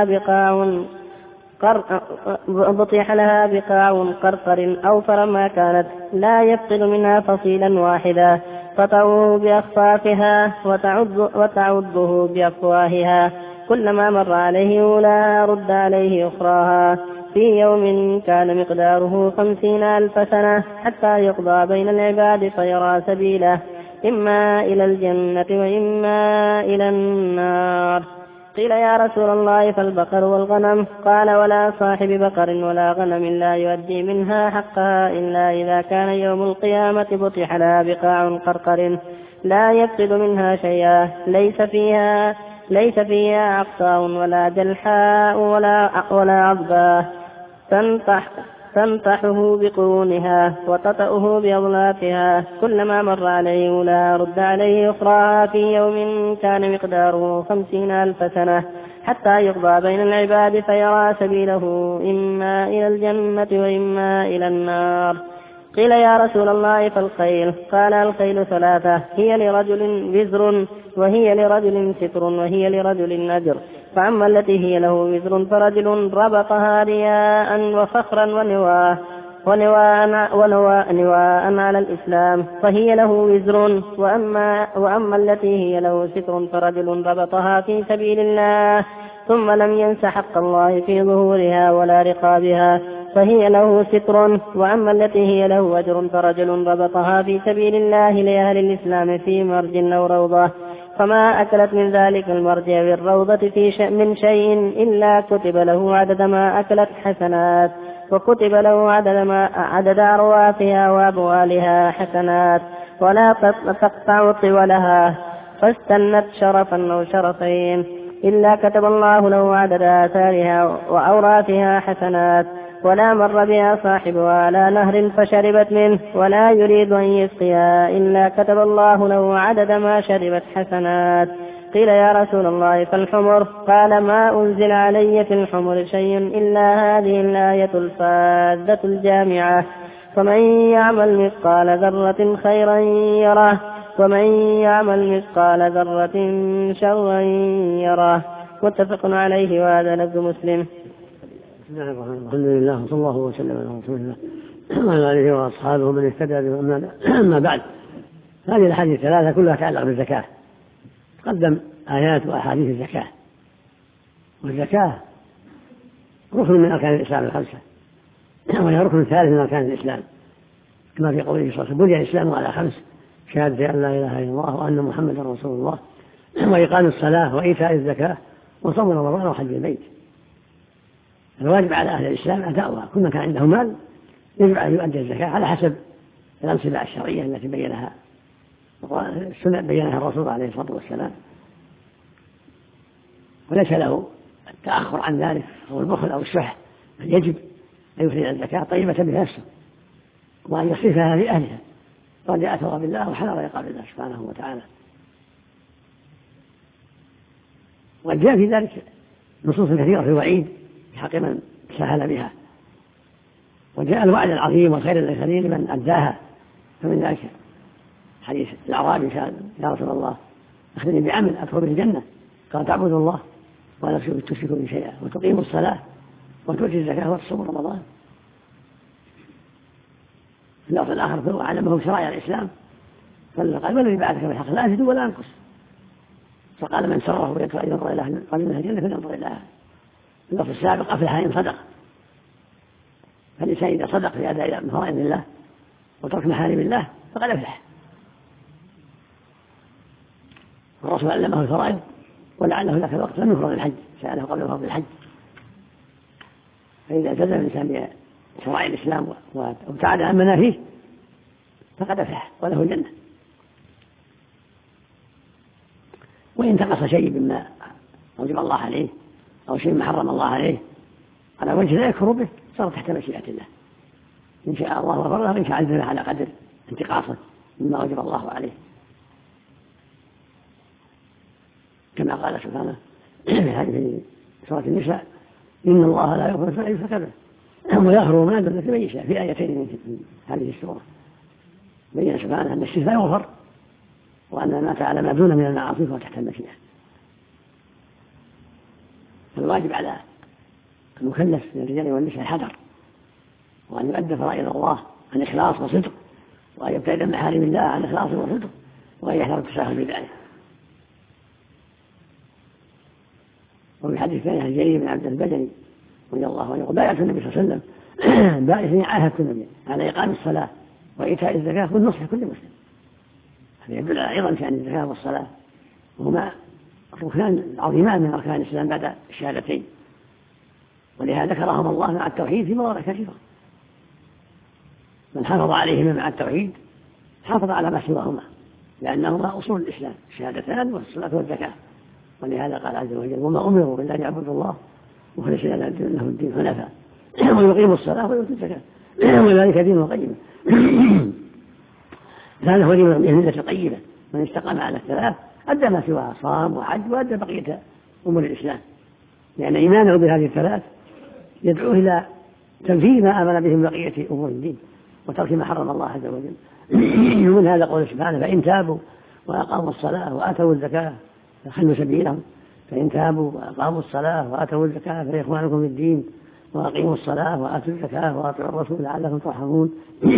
لها بقاع قرقر أوفر ما كانت، لا يفقد منها فصيلا واحدا، تطعه بأخفافها وتعضه بأفواهها، كلما مر عليه أولاها رد عليه أخراها، في يوم كان مقداره 50,000 سنة، حتى يقضى بين العباد فيرى سبيله إما إلى الجنة وإما إلى النار. قيل: يا رسول الله فالبقر والغنم؟ قال: ولا صاحب بقر ولا غنم لا يؤدي منها حقها إلا إذا كان يوم القيامة بطح لها بقاع قرقر لا يفقد منها شيئا، ليس فيها عقصاء ولا جلحاء ولا عضباء، تنطحه بقرونها وتطأه بأضلافها، كلما مر عليه أولاها رد عليه أخراها، في يوم كان مقداره 50,000 سنة، حتى يقضى بين العباد فيرى سبيله إما إلى الجنة وإما إلى النار. قيل: يا رسول الله فالخيل؟ قال: الخيل 3، هي لرجل وزر، وهي لرجل ستر، وهي لرجل أجر. فأما التي هي له وزر فرجل ربطها رياء وفخرا ونواء على الإسلام فهي له وزر. وأما التي هي له ستر فرجل ربطها في سبيل الله ثم لم ينس حق الله في ظهورها ولا رقابها فهي له ستر. وأما التي هي له أجر فرجل ربطها في سبيل الله لأهل الإسلام في مرج أو روضة، فما أكلت من ذلك المرج بالروضة من شيء إلا كتب له عدد ما أكلت حسنات، وكتب له عدد أرواثها وأبوالها حسنات، ولا تقطع طولها فاستنت شرفا أو شرفين إلا كتب الله له عدد آثارها وأوراثها حسنات، ولا مر بها صاحبها على نهر فشربت منه ولا يريد أن يسقيها إلا كتب الله له عدد ما شربت حسنات. قيل: يا رسول الله فالحمر؟ قال: ما أنزل علي في الحمر شيء إلا هذه الآية الفاذة الجامعة: فمن يعمل مثقال ذرة خيرا يره، ومن يعمل مثقال ذرة شرا يره. متفق عليه، وهذا لفظ مسلم. بسم الله الرحمن الرحيم. الحمد لله وصلى الله وسلم على رسول الله وعلى آله وأصحابه من اهتدى به. أما بعد، هذه الأحاديث 3 كلها تتعلق بالزكاة. تقدم آيات وأحاديث الزكاة والزكاة ركن من أركان الإسلام الخمسة، وهي ركن ثالث من أركان الإسلام، كما في قوله صلى الله عليه وسلم: بني الإسلام على خمس: شهادة أن لا إله إلا الله وأن محمدا رسول الله، وإقام الصلاة، وإيتاء الزكاة، وصوم رمضان، وحج البيت. الواجب على أهل الإسلام أداؤها. كل من كان عنده مال يجب أن يؤدي الزكاة على حسب الأمثلة الشرعية التي بينها السنة بينها الرسول عليه الصلاة والسلام، وليس له التأخر عن ذلك أو البخل أو الشح، بل يجب أن يخرج الزكاة طيبة بنفسه وأن يصرفها لأهلها رجاء ثواب الله وحذر عقاب الله سبحانه وتعالى. وقد جاء في ذلك نصوص كثيرة في الوعيد في حق من سهل بها، وجاء الوعد العظيم والخير الكثير لمن أداها. فمن ذلك حديث الأعرابي: قال: يا رسول الله أخبرني بعمل أدخل به الجنة. قال: تعبد الله ولا تشرك به شيئا، وتقيم الصلاة، وتؤتي الزكاة، وتصوم رمضان. في اللفظ الآخر: وعلمه شرائع الإسلام. فقال: والذي بعثك بالحق لا أزيد ولا أنقص. فقال: من سره ينظر إلى رجل من الجنة فلينظر إليها. في اللفظ السابق: أفلح إن صدق. فالإنسان إذا صدق في أداء فرائض الله وترك محارم الله فقد أفلح. الرسول علمه الفرائض، ولعله ذاك الوقت لم يفرض الحج، سأله قبل فرض الحج. فإذا التزم الإنسان بشرائع الإسلام وابتعد عن منافيه فقد أفلح وله الجنة. وإن تقص شيء مما أوجب الله عليه أو شيء ما حرم الله عليه على وجه لا يكفر به صار تحت مشيئة الله. إن شاء الله غفر له، وإن شاء عذبه على قدر انتقاصه مما أوجب الله عليه، كما قال سبحانه في سورة النساء: إن الله لا يغفر أن يشرك به ويغفر ما دون ذلك لمن يشاء. في آيتين من هذه السورة بين سبحانه أن الشرك لا يغفر، وأن ما فعل ما دون من المعاصي فهو تحت المشيئة. فالواجب على المكلف من الرجال والنساء الحذر، وأن يؤدي فرائض الله عن إخلاص وصدق، وأن يبتعد عن محارم الله عن إخلاص وصدق، وأن يحذر التساهل بذلك. وفي حديث ثاني عن جرير بن عبد البجلي رضي الله عنه: بايعت النبي صلى الله عليه وسلم بايعتني عاهدت النبي على إقام الصلاة وإيتاء الزكاة والنصح لكل مسلم. هذا يدل على أيضا شأن الزكاة والصلاة، وهما ركنان عظيمان من أركان الإسلام بعد الشهادتين، ولهذا ذكرهم الله مع التوحيد في مواضع كثيرة. من حافظ عليهما مع التوحيد حافظ على ما سواهما، لأنهما أصول الإسلام: الشهادتان والصلاة والزكاة. ولهذا قال عز وجل: وما أمروا إلا أن يعبدوا الله مخلصين له الدين حنفاء ويقيموا الصلاة ويؤتوا الزكاة وذلك دين القيم. هذا هو دين الملة الطيبة. من استقام على الثلاث أدى ما سواها، صام وحج وأدى بقية أمور الإسلام، لأن إيمانه بهذه الثلاث يدعوه إلى تنفيذ ما آمن به من بقية أمور الدين وترك ما حرم الله عز وجل. ومن هذا قول سبحانه: فإن تابوا وأقاموا الصلاة وآتوا الزكاة فخلوا سبيلهم. فإن تابوا وأقاموا الصلاة وآتوا الزكاة فإخوانكم في الدين، وأقيموا الصلاة وآتوا الزكاة وأطيعوا الرسول لعلكم ترحمون.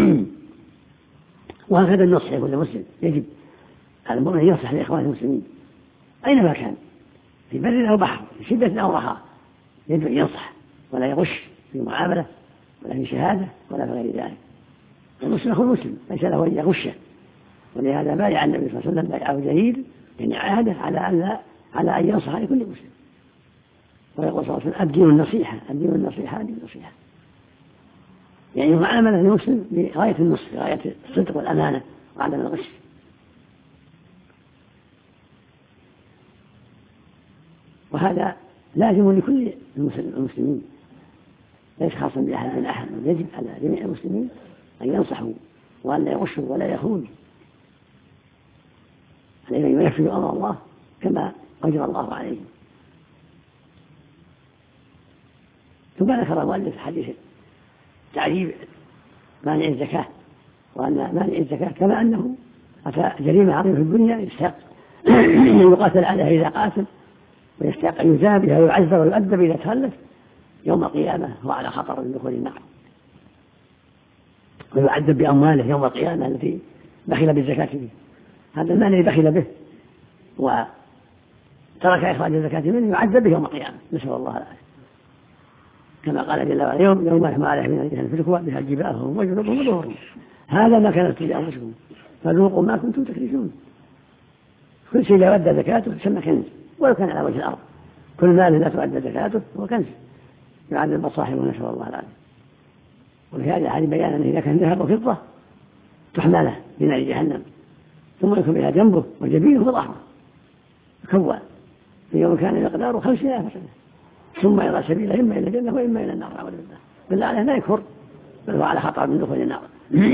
وهكذا النصح لكل مسلم. يجب على المؤمن أن ينصح لإخوانه المسلمين أينما كان، في بر أو بحر، في شدة أو رخاء، يجب أن ينصح ولا يغش في معاملة ولا في شهادة ولا في غير ذلك. المسلم أخو المسلم ليس له أن يغشه، ولهذا بايع النبي صلى الله عليه وسلم بايعه جرير، يعني عاهده على أن ينصح لكل مسلم. ويقول صلى الله عليه وسلم: الدين النصيحة، الدين النصيحة، الدين النصيحة. يعني معاملة المسلم بغاية النصح، بغاية الصدق والأمانة وعدم الغش. وهذا لازم لكل المسلمين، ليس خاصا بأحد من أحد. يجب على جميع المسلمين أن ينصحوا وأن لا يغشوا ولا يخونوا، عليهم أن ينفذوا أمر الله كما أجرى الله عليهم. ثم ذكر المؤلف حديث تعريب مانع الزكاة، وأن مانع الزكاة كما أنه أتى جريمة عظيمة في الدنيا يستحق أن يقاتل عليها إذا قاتل، ويستحق أن يجاب بها ويعذب ويؤدب إذا تخلف، يوم القيامة هو على خطر من دخول النار، ويعذب بأمواله يوم القيامة التي بخل بالزكاة فيه. هذا المال الذي بخل به ترك إخراج الزكاة منه يعذب به يوم القيامة، نسأل الله العافية، كما قال جل وعلا يوم يحمى عليه من الجهل في الكوى بها جباههم وجنوبهم وظهورهم هذا ما كانت لأنفسكم فذوقوا ما كنتم تكنزون. كل شيء لا يؤدى زكاته يسمى كنز ولو كان على وجه الأرض، كل مال لا تؤدى زكاته هو كنز يعذب صاحبه، نسأل الله العافية. وفي هذا الحديث بيان أنه إذا كان ذهب وفضة تحمى له بنار جهنم ثم يكون بها جنبه وجبينه وظهره كوى في يوم كان مقداره 50,000 سنة ثم يرى سبيله إما إلى الجنة وإما إلى النار أعوذ بالله. بالله عليه لا يكفر بل هو على خطر من دخول النار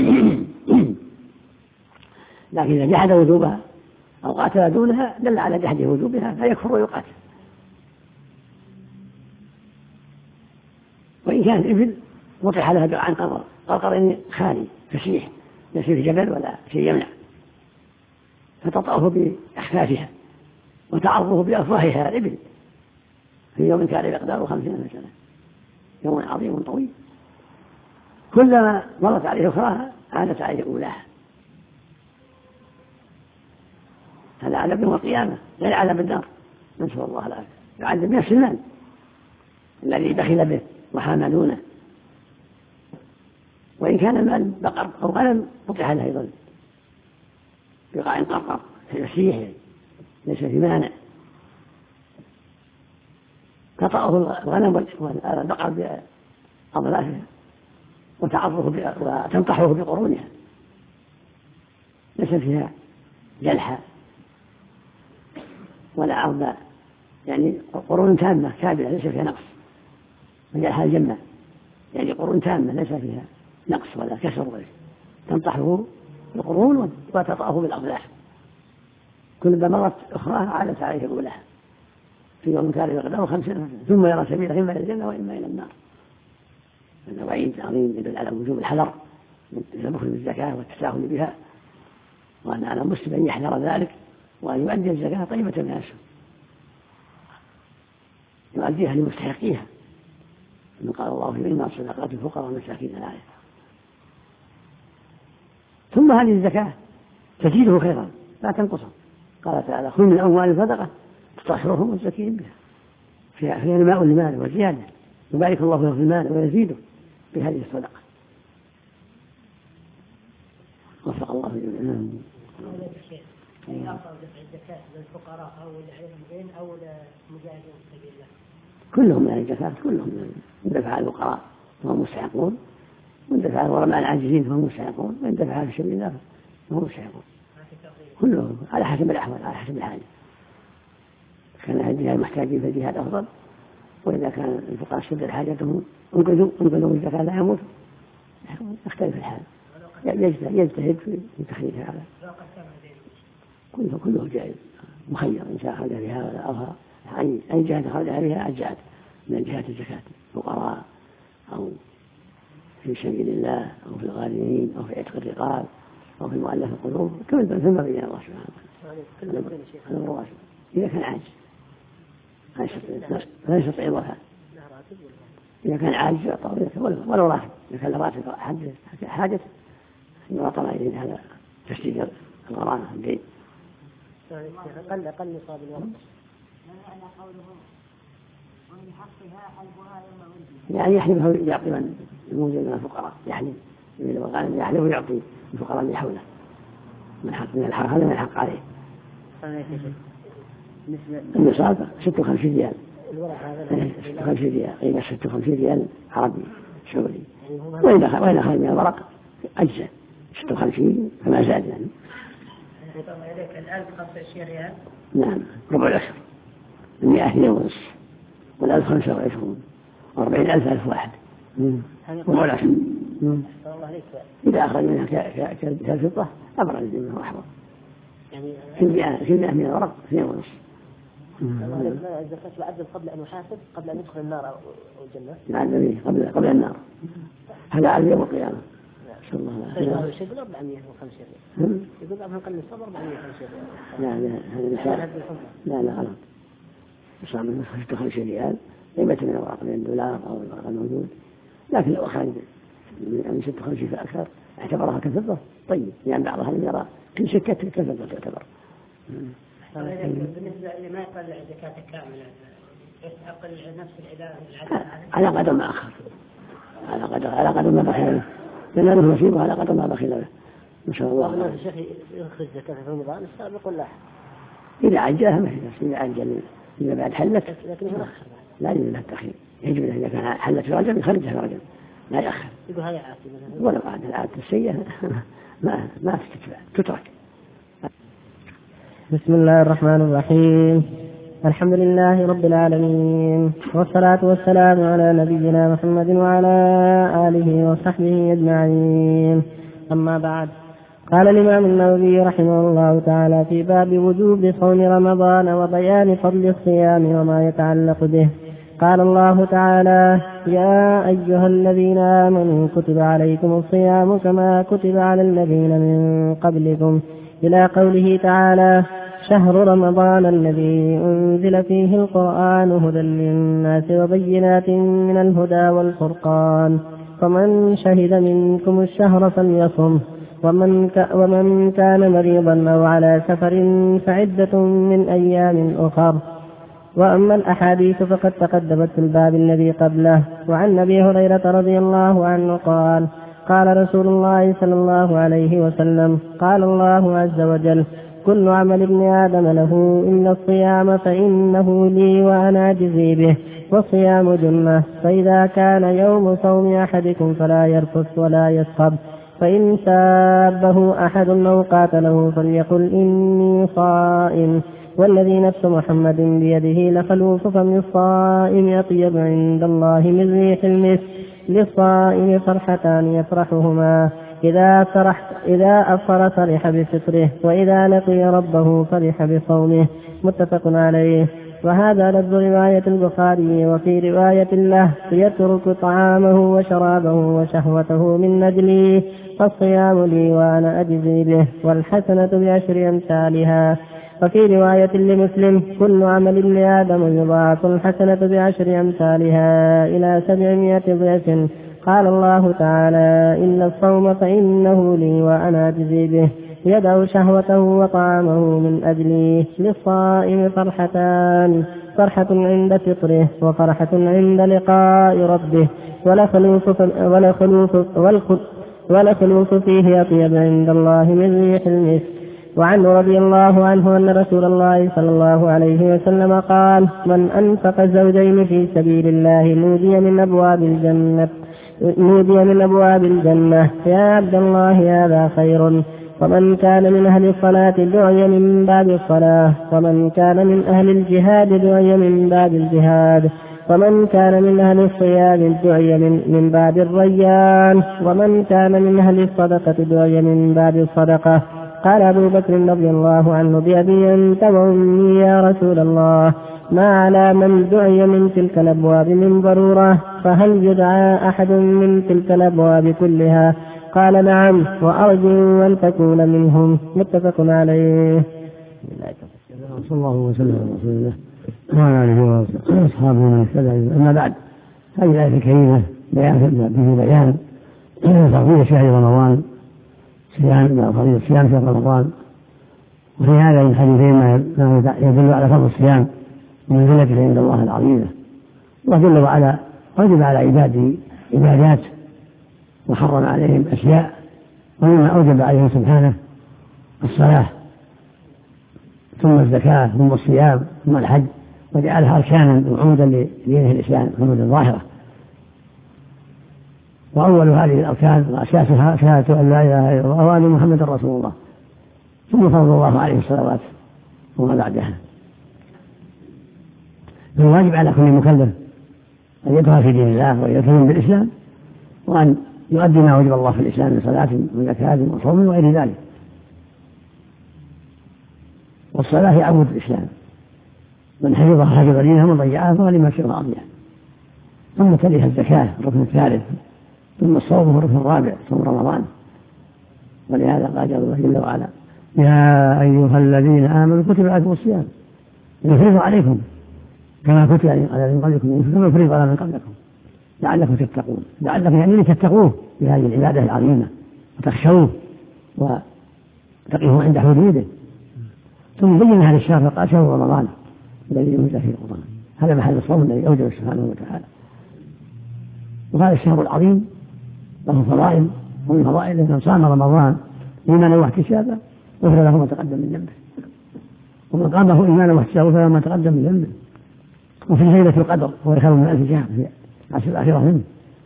لكن إذا جحد وجوبها أو قاتل دونها دل على جحد وجوبها فيكفر ويقاتل. وإن كان إبل وطرح لها عن قرقر خالي فسيح ليس في جبل ولا شيء يمنع فتطأه بأحفافها وتعرضه بأفواهها الإبل في يوم كان مقداره 50,000 سنة، يوم عظيم طويل، كلما مرت عليه أخراها عادت عليه أولاها. هذا عذاب يوم القيامة غير عذاب النار، نسأل الله العافية. يعذب نفس المال الذي بخل به وحام دونه، وإن كان المال بقر أو غنم قطع له أيضا بقاع قرقر فسيح ليس في مانع، تطأه الغنم والبقر بأضلافها وتنطحه بقرونها ليس فيها جلحة ولا عرض، يعني قرون تامة كاملة ليس فيها نقص، وجلحة الجمة يعني قرون تامة ليس فيها نقص ولا كسر ولا تنطحه بالقرون وتطأه بالأضلاع، كل ما مرت أخراها عادت عليه الأولى في يوم كان مقداره 50 ثم يرى سبيله إما إلى الجنة وإما إلى النار. هذا وعيد عظيم يدل على وجوب الحذر من البخل بالزكاة والتساهل بها، وأن على المسلم أن يحذر ذلك وأن يؤدي الزكاة طيبة الناس يؤديها لمستحقيها، من قال الله في إنما الصدقات الفقراء والمساكين الآية. ثم هذه الزكاة تزيده خيرا لا تنقصه، قال تعالى خذ من أموال صدقة تطهرهم وتزكيهم بها فيها نماء المال وزيادة يبارك الله له في المال ويزيده بهذه الصدقة. وفق الله جميعا. أي أفضل دفع الزكاة للفقراء أو لعلم الدين أو لمجاهدين في سبيل الله؟ كلهم من الزكاة، كلهم يندفع الفقراء فهم مستحقون، ويندفع الغرماء العاجزين فهم مستحقون، ويندفع في سبيل الله فهم مستحقون، كلهم على حسب الأحوال على حسب الحاجة. كان الجهاد المحتاجين في الجهاد أفضل، وإذا كان الفقراء شد حاجتهم انقذوا الزكاة لا يموتوا، يختلف الحال، يجتهد في تخريج هذا. كله جائز مخير إن شاء خرج بها ولا أظهر، أي جهة خرجها بها أجزأت من جهة الزكاة، فقراء أو في سبيل الله أو في الغارمين أو في عتق الرقاب أو في مؤلف القلوب، كل ثم بين الله سبحانه وتعالى. إذا كان عاجز لا يستطيع الوفاء، إذا كان عاجز ولو راتب، إذا كان راتب حاجة يعطى إليه هذا تسديد الغرامة الدين. أقل نصاب الورق. يعني يحلف يعطي من يموت من الفقراء، يحلف يحلف ويعطي الفقراء اللي حوله من حق من الحق، هذا من الحق عليه. النصاب 56 ريال، 56 ريال قيمة 56 ريال عربي سعودي، وإذا خرج من الورق أجزاء 56 فما زاد يعني. الآن 25 ريال. نعم ربع العشر 100 والألف 25 و40,000 ألف واحد ربع العشر. إذا أخرج منها كالفضة أبرز منه أحمر يعني في 100 من الورق 2.5. الزكاة يعدل قبل أن يحاسب قبل أن يدخل النار أو الجنة. يعدل قبل النار، هذا على يوم القيامة. صلى الله عليه وسلم. يقول 450 ريال. يقول أبها قل الصبر 450 ريال. لا هذا مثال. لا غلط. صار من 56 ريال قيمة من الورق $2 أو الورق الموجود، لكن لو أخرج من 56 فأكثر اعتبرها كفضة طيب، يعني بعضها يرى كل شكة كفضة تعتبر. بالنسبة لما يطلع زكاة كاملة يستحق نفس العدد على قدر ما أخر، على قدر ما بخل له، لأنه نصيبه على قدر ما بخل له. ما شاء الله. الله الشيخ يخرج زكاة في رمضان السابق ولا إذا عجلها ما في، إذا عجل إذا بعد حلت لكن يؤخر، لا يجب له التأخير، يجب له إذا كان حلت في رجل يخرجها في رجل لا يأخر. يقول هذه عادة ولو عاد العادة السيئة ما تترك. بسم الله الرحمن الرحيم. الحمد لله رب العالمين، والصلاة والسلام على نبينا محمد وعلى آله وصحبه أجمعين. أما بعد، قال الإمام النووي رحمه الله تعالى في باب وجوب صوم رمضان وبيان فضل الصيام وما يتعلق به. قال الله تعالى: يا أيها الذين آمنوا كتب عليكم الصيام كما كتب على الذين من قبلكم، إلى قوله تعالى: شهر رمضان الذي أنزل فيه القرآن هدى للناس وبينات من الهدى والفرقان، فمن شهد منكم الشهر فليصم، ومن كان مريضا أو على سفر فعدة من أيام أخر. وأما الأحاديث فقد تقدمت في الباب الذي قبله. وعن أبي هريرة رضي الله عنه قال: قال رسول الله صلى الله عليه وسلم: قال الله عز وجل: كل عمل ابن آدم له إلا الصيام فإنه لي وأنا أجزي به، والصيام جنة، فإذا كان يوم صوم أحدكم فلا يرفث ولا يسخب، فإن سابه أحد أو قاتله فليقل إني صائم، والذي نفس محمد بيده لخلوف فم الصائم أطيب عند الله من ريح المسك. للصائم فرحتان يفرحهما: إذا أفطر فرح بفطره، وإذا لقي ربه فرح بصومه. متفق عليه. وهذا لفظ رواية البخاري. وفي رواية له: يترك طعامه وشرابه وشهوته من أجلي، فالصيام لي وأنا أجزي به، والحسنة بعشر أمثالها. وفي رواية لمسلم: كل عمل ابن آدم يضاعف الحسنة بعشر أمثالها إلى 700 ضعف. قال الله تعالى: إلا الصوم فإنه لي وأنا أجزي به، يدع شهوته وطعامه من أجلي. للصائم فرحتان: فرحة عند فطره، وفرحة عند لقاء ربه، ولخلوف فيه أطيب عند الله من ريح المسك. وعنه رضي الله عنه أن رسول الله صلى الله عليه وسلم قال: من أنفق الزوجين في سبيل الله نودي من أبواب الجنة يا عبد الله هذا خير. ومن كان من أهل الصلاة دعي من باب الصلاة، ومن كان من أهل الجهاد دعي من باب الجهاد، ومن كان من أهل الصيام دعي من باب الريان، ومن كان من أهل الصدقة دعي من باب الصدقة. قال أبو بكر رضي الله عنه: بأبي أنت وأمي يا رسول الله، ما على من دعي من تلك الأبواب من ضرورة، فهل يدعى أحد من تلك الأبواب كلها؟ قال: نعم، وأرجو أن تكون منهم. متفق عليه. صلى الله وسلم على رسول الله وعلى آله وأصحابه من اهتدى. أما بعد، هذه الآية الكريمة بيان تفضيل شهر رمضان، فضيلة الصيام في رمضان. وفي هذا من حديثين ما يدل على فضل الصيام ومنزلته عند الله العظيمة، ويدل على واجب على عباده عبادات وحرم عليهم أشياء، ومما أوجب عليهم سبحانه الصلاة، ثم الزكاة، ثم الصيام، ثم الحج، وجعلها أركانا وعمودا لدينه الإسلام، عمودا ظاهرة. وأول هذه الأركان وأساسها شهادة أن لا إله إلا الله وأن محمدا رسول الله، ثم فرض الله عليه الصلوات وما بعدها. فالواجب على كل مكلف أن يدخل في دين الله ويلتزم بالإسلام، وأن يؤدي ما وجب الله في الإسلام من صلاة وزكاة وصوم وغير ذلك. والصلاة هي عمود الإسلام، من حفظها حفظ دينه، ومن ضيعها فهو لما شرع أضيع. ثم تليها الزكاة الركن الثالث، ثم الصوم هو الركن الرابع، صوم رمضان. ولهذا قال جل وعلا: يا أيها الذين آمنوا كتب عليكم الصيام يفرض عليكم كما كتب على من قبلكم كما فرض على من قبلكم لعلكم تتقون. لعلكم يعني لتتقوه بهذه العبادة العظيمة، وتخشوه وتقفوا عند حدوده. ثم بين هذا الشهر فقال شهر رمضان الذي أنزل فيه القرآن، هذا محل الصوم الذي أوجب سبحانه وتعالى. وهذا الشهر العظيم له فضائل، ومن فضائله من صام رمضان إيمانا واحتسابا غفر له ما تقدم من ذنبه، ومن قامه إيمانا واحتسابا غفر له ما تقدم من ذنبه. وفي ليلة القدر وهي خير من 1000 شهر في عشر الآخرة منه.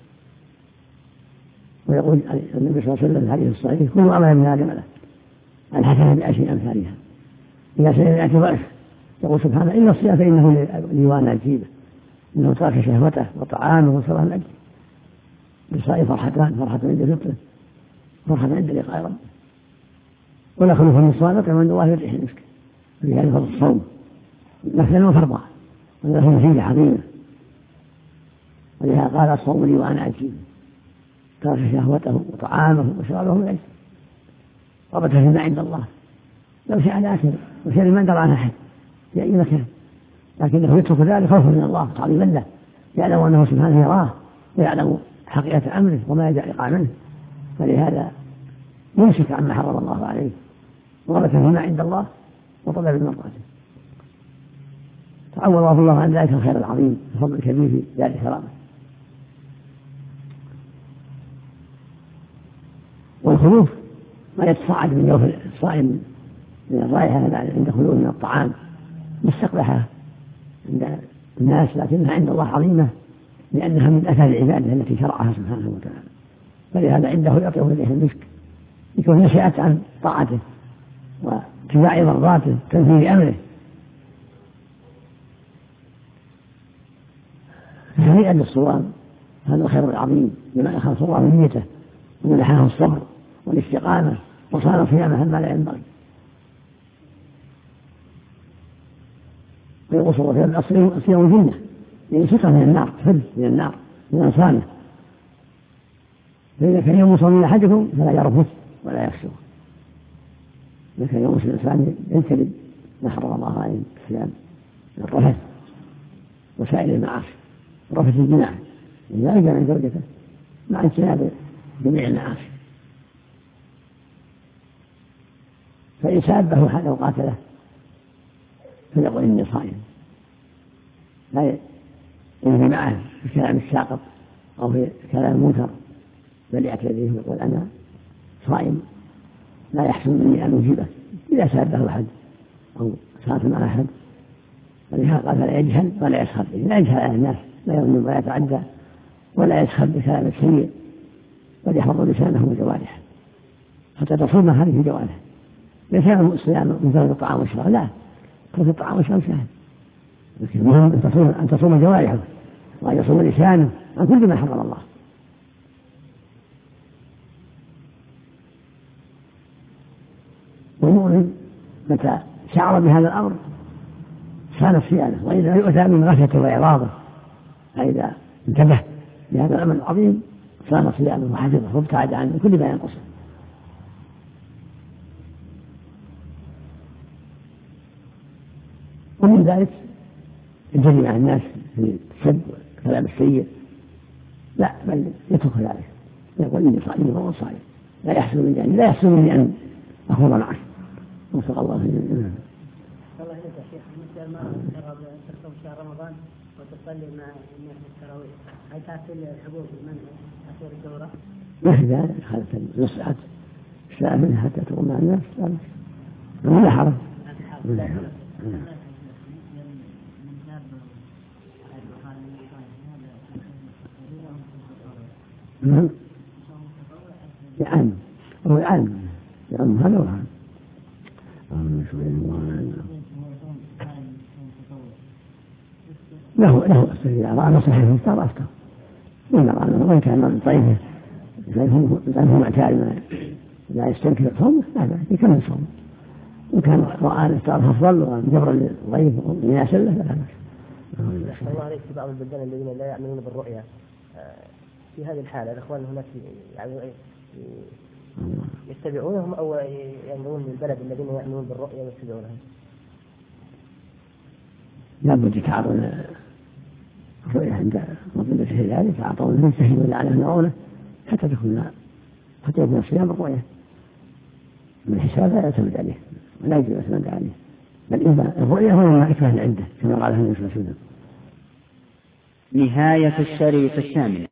ويقول النبي صلى الله عليه وسلم في الحديث الصحيح: كل عمل من آدم له الحسنة ب10 أمثالها إذا سمعت ضعف. يقول سبحانه: إن الصيام فإنه لي وأنا أجيبه، إنه ترك شهوته وطعامه وصلاة الأجل. للصائم فرحتان: فرحة عند فطره، فرحة عند لقاء ربه. ولا خلوف من الصادق عند الله يريح المسك. في هذا فضل الصوم مثلا وفرضا، وله نتيجة عظيمة. ولهذا قال: الصوم لي وأنا أجيبه، ترك شهوته وطعامه وشرابه من أجل رغبة فيما عند الله. لو شاء لأكل وشرب ما درى عنه أحد في أي مكان، لكنه يترك ذلك خوفا من الله تعظيما له، يعلم أنه سبحانه يراه ويعلم حقيقة أمره وما يقع منه، فلهذا يمسك عما حرم الله عليه رغبة فيما عند الله وطلب مرضاته. تعوض الله عن ذلك الخير العظيم الفضل الكبير في دار الكرامة. والخلوف ما يتصاعد من جوف الصائم من الرائحة عند خلوه من الطعام مستقبحة عند الناس، لكنها عند الله عظيمة لأنها من أثار العبادة التي شرعها سبحانه وتعالى. فلهذا عنده يطيب إليه المسك، يكون نشأت عن طاعته واتباع مرضاته تنفيذ أمره. هنيئا للصوام، هذا الخير العظيم لمن أخلص الله من نيته ومنحه الصبر والاستقامة وصار صيامه ما لا ينبغي. ويقول صلى الله عليه وسلم: الصيام جنة، يعني ستر من النار، حفظ من النار من صامه. فإذا كان يوم صوم أحدكم فلا يرفث ولا يفسق. إذا كان يوم الإنسان ينتبه ما حرم الله عليه الصيام من الرفث وسائر المعاصي، رفث الجماع إذا رجع من زوجته مع اجتناب جميع المعاصي. فإن سابه حال قاتله فليقل: إني صائم، لا ينهي معه في كلام الساقط أو في كلام المنكر، بل يعتذر ويقول: أنا صائم لا يحسن مني أن أجيبه. إذا سابه أحد أو صارت مع أحد فلهذا قال: فلا يجهل ولا يسخر، لا يجهل على الناس، لا يظلم ولا يتعدى ولا يسخر بكلام السيء، بل يحفظ لسانه وجوارحه حتى تصوم هذه جوارحه. ليس الصيام مثل الطعام والشراب، لا، ترك الطعام والشراب سهل، لكن المهم أن تصوم جوارحه وأن يصوم لسانه عن كل ما حرم الله. والمؤمن متى شعر بهذا الأمر صان صيامه، وإذا يؤتى من غفلته وإعراضه فإذا انتبه لهذا الأمر العظيم صان صيامه وحفظه وابتعد عن كل ما ينقصه. ومن ذلك الجري مع الناس في السب والكلام السيء، لا، بل يترك ذلك، يقول: إني صائم وهو صائم، لا يحسن مني أن أخوض معك. وفق الله الله إليك يا شيخ. مثل ما تصوم شهر رمضان وتصلي مع الناس التراويح، هل تأكل الحبوب من أخير الدورة؟ ما في ذلك، هذا نصيحة الساعة منها حتى تقوم مع الناس، لا حرج. يعم هو يعم هذا وهذا. له أستاذ إذا رأى نصحه فاستار أفتر، وإن رأى وإن كان ضعيفه فإنه معتاد لا يستنكر صومه هذا يكمل صومه، وإن كان رأى الاستار أفضل وجبر الضعيف ويناسب له فلا بأس. الله عليك. في بعض البلدان الذين لا يعملون بالرؤيا، في هذه الحالة الإخوان هناك يعني يتبعونهم أو ينظرون للبلد الذين يعملون بالرؤيا ويتبعونهم؟ لابد يتعاطون الرؤيا عند مظلة الهلال، يتعاطون من سهل ولا على نعونه حتى يكون الصيام بالرؤيا. من الحساب لا يعتمد عليه ولا يجب الاعتماد عليه، بل الرؤية هو ما إكمال العدة كما قال النبي صلى الله عليه وسلم. نهاية الشريط الثامن.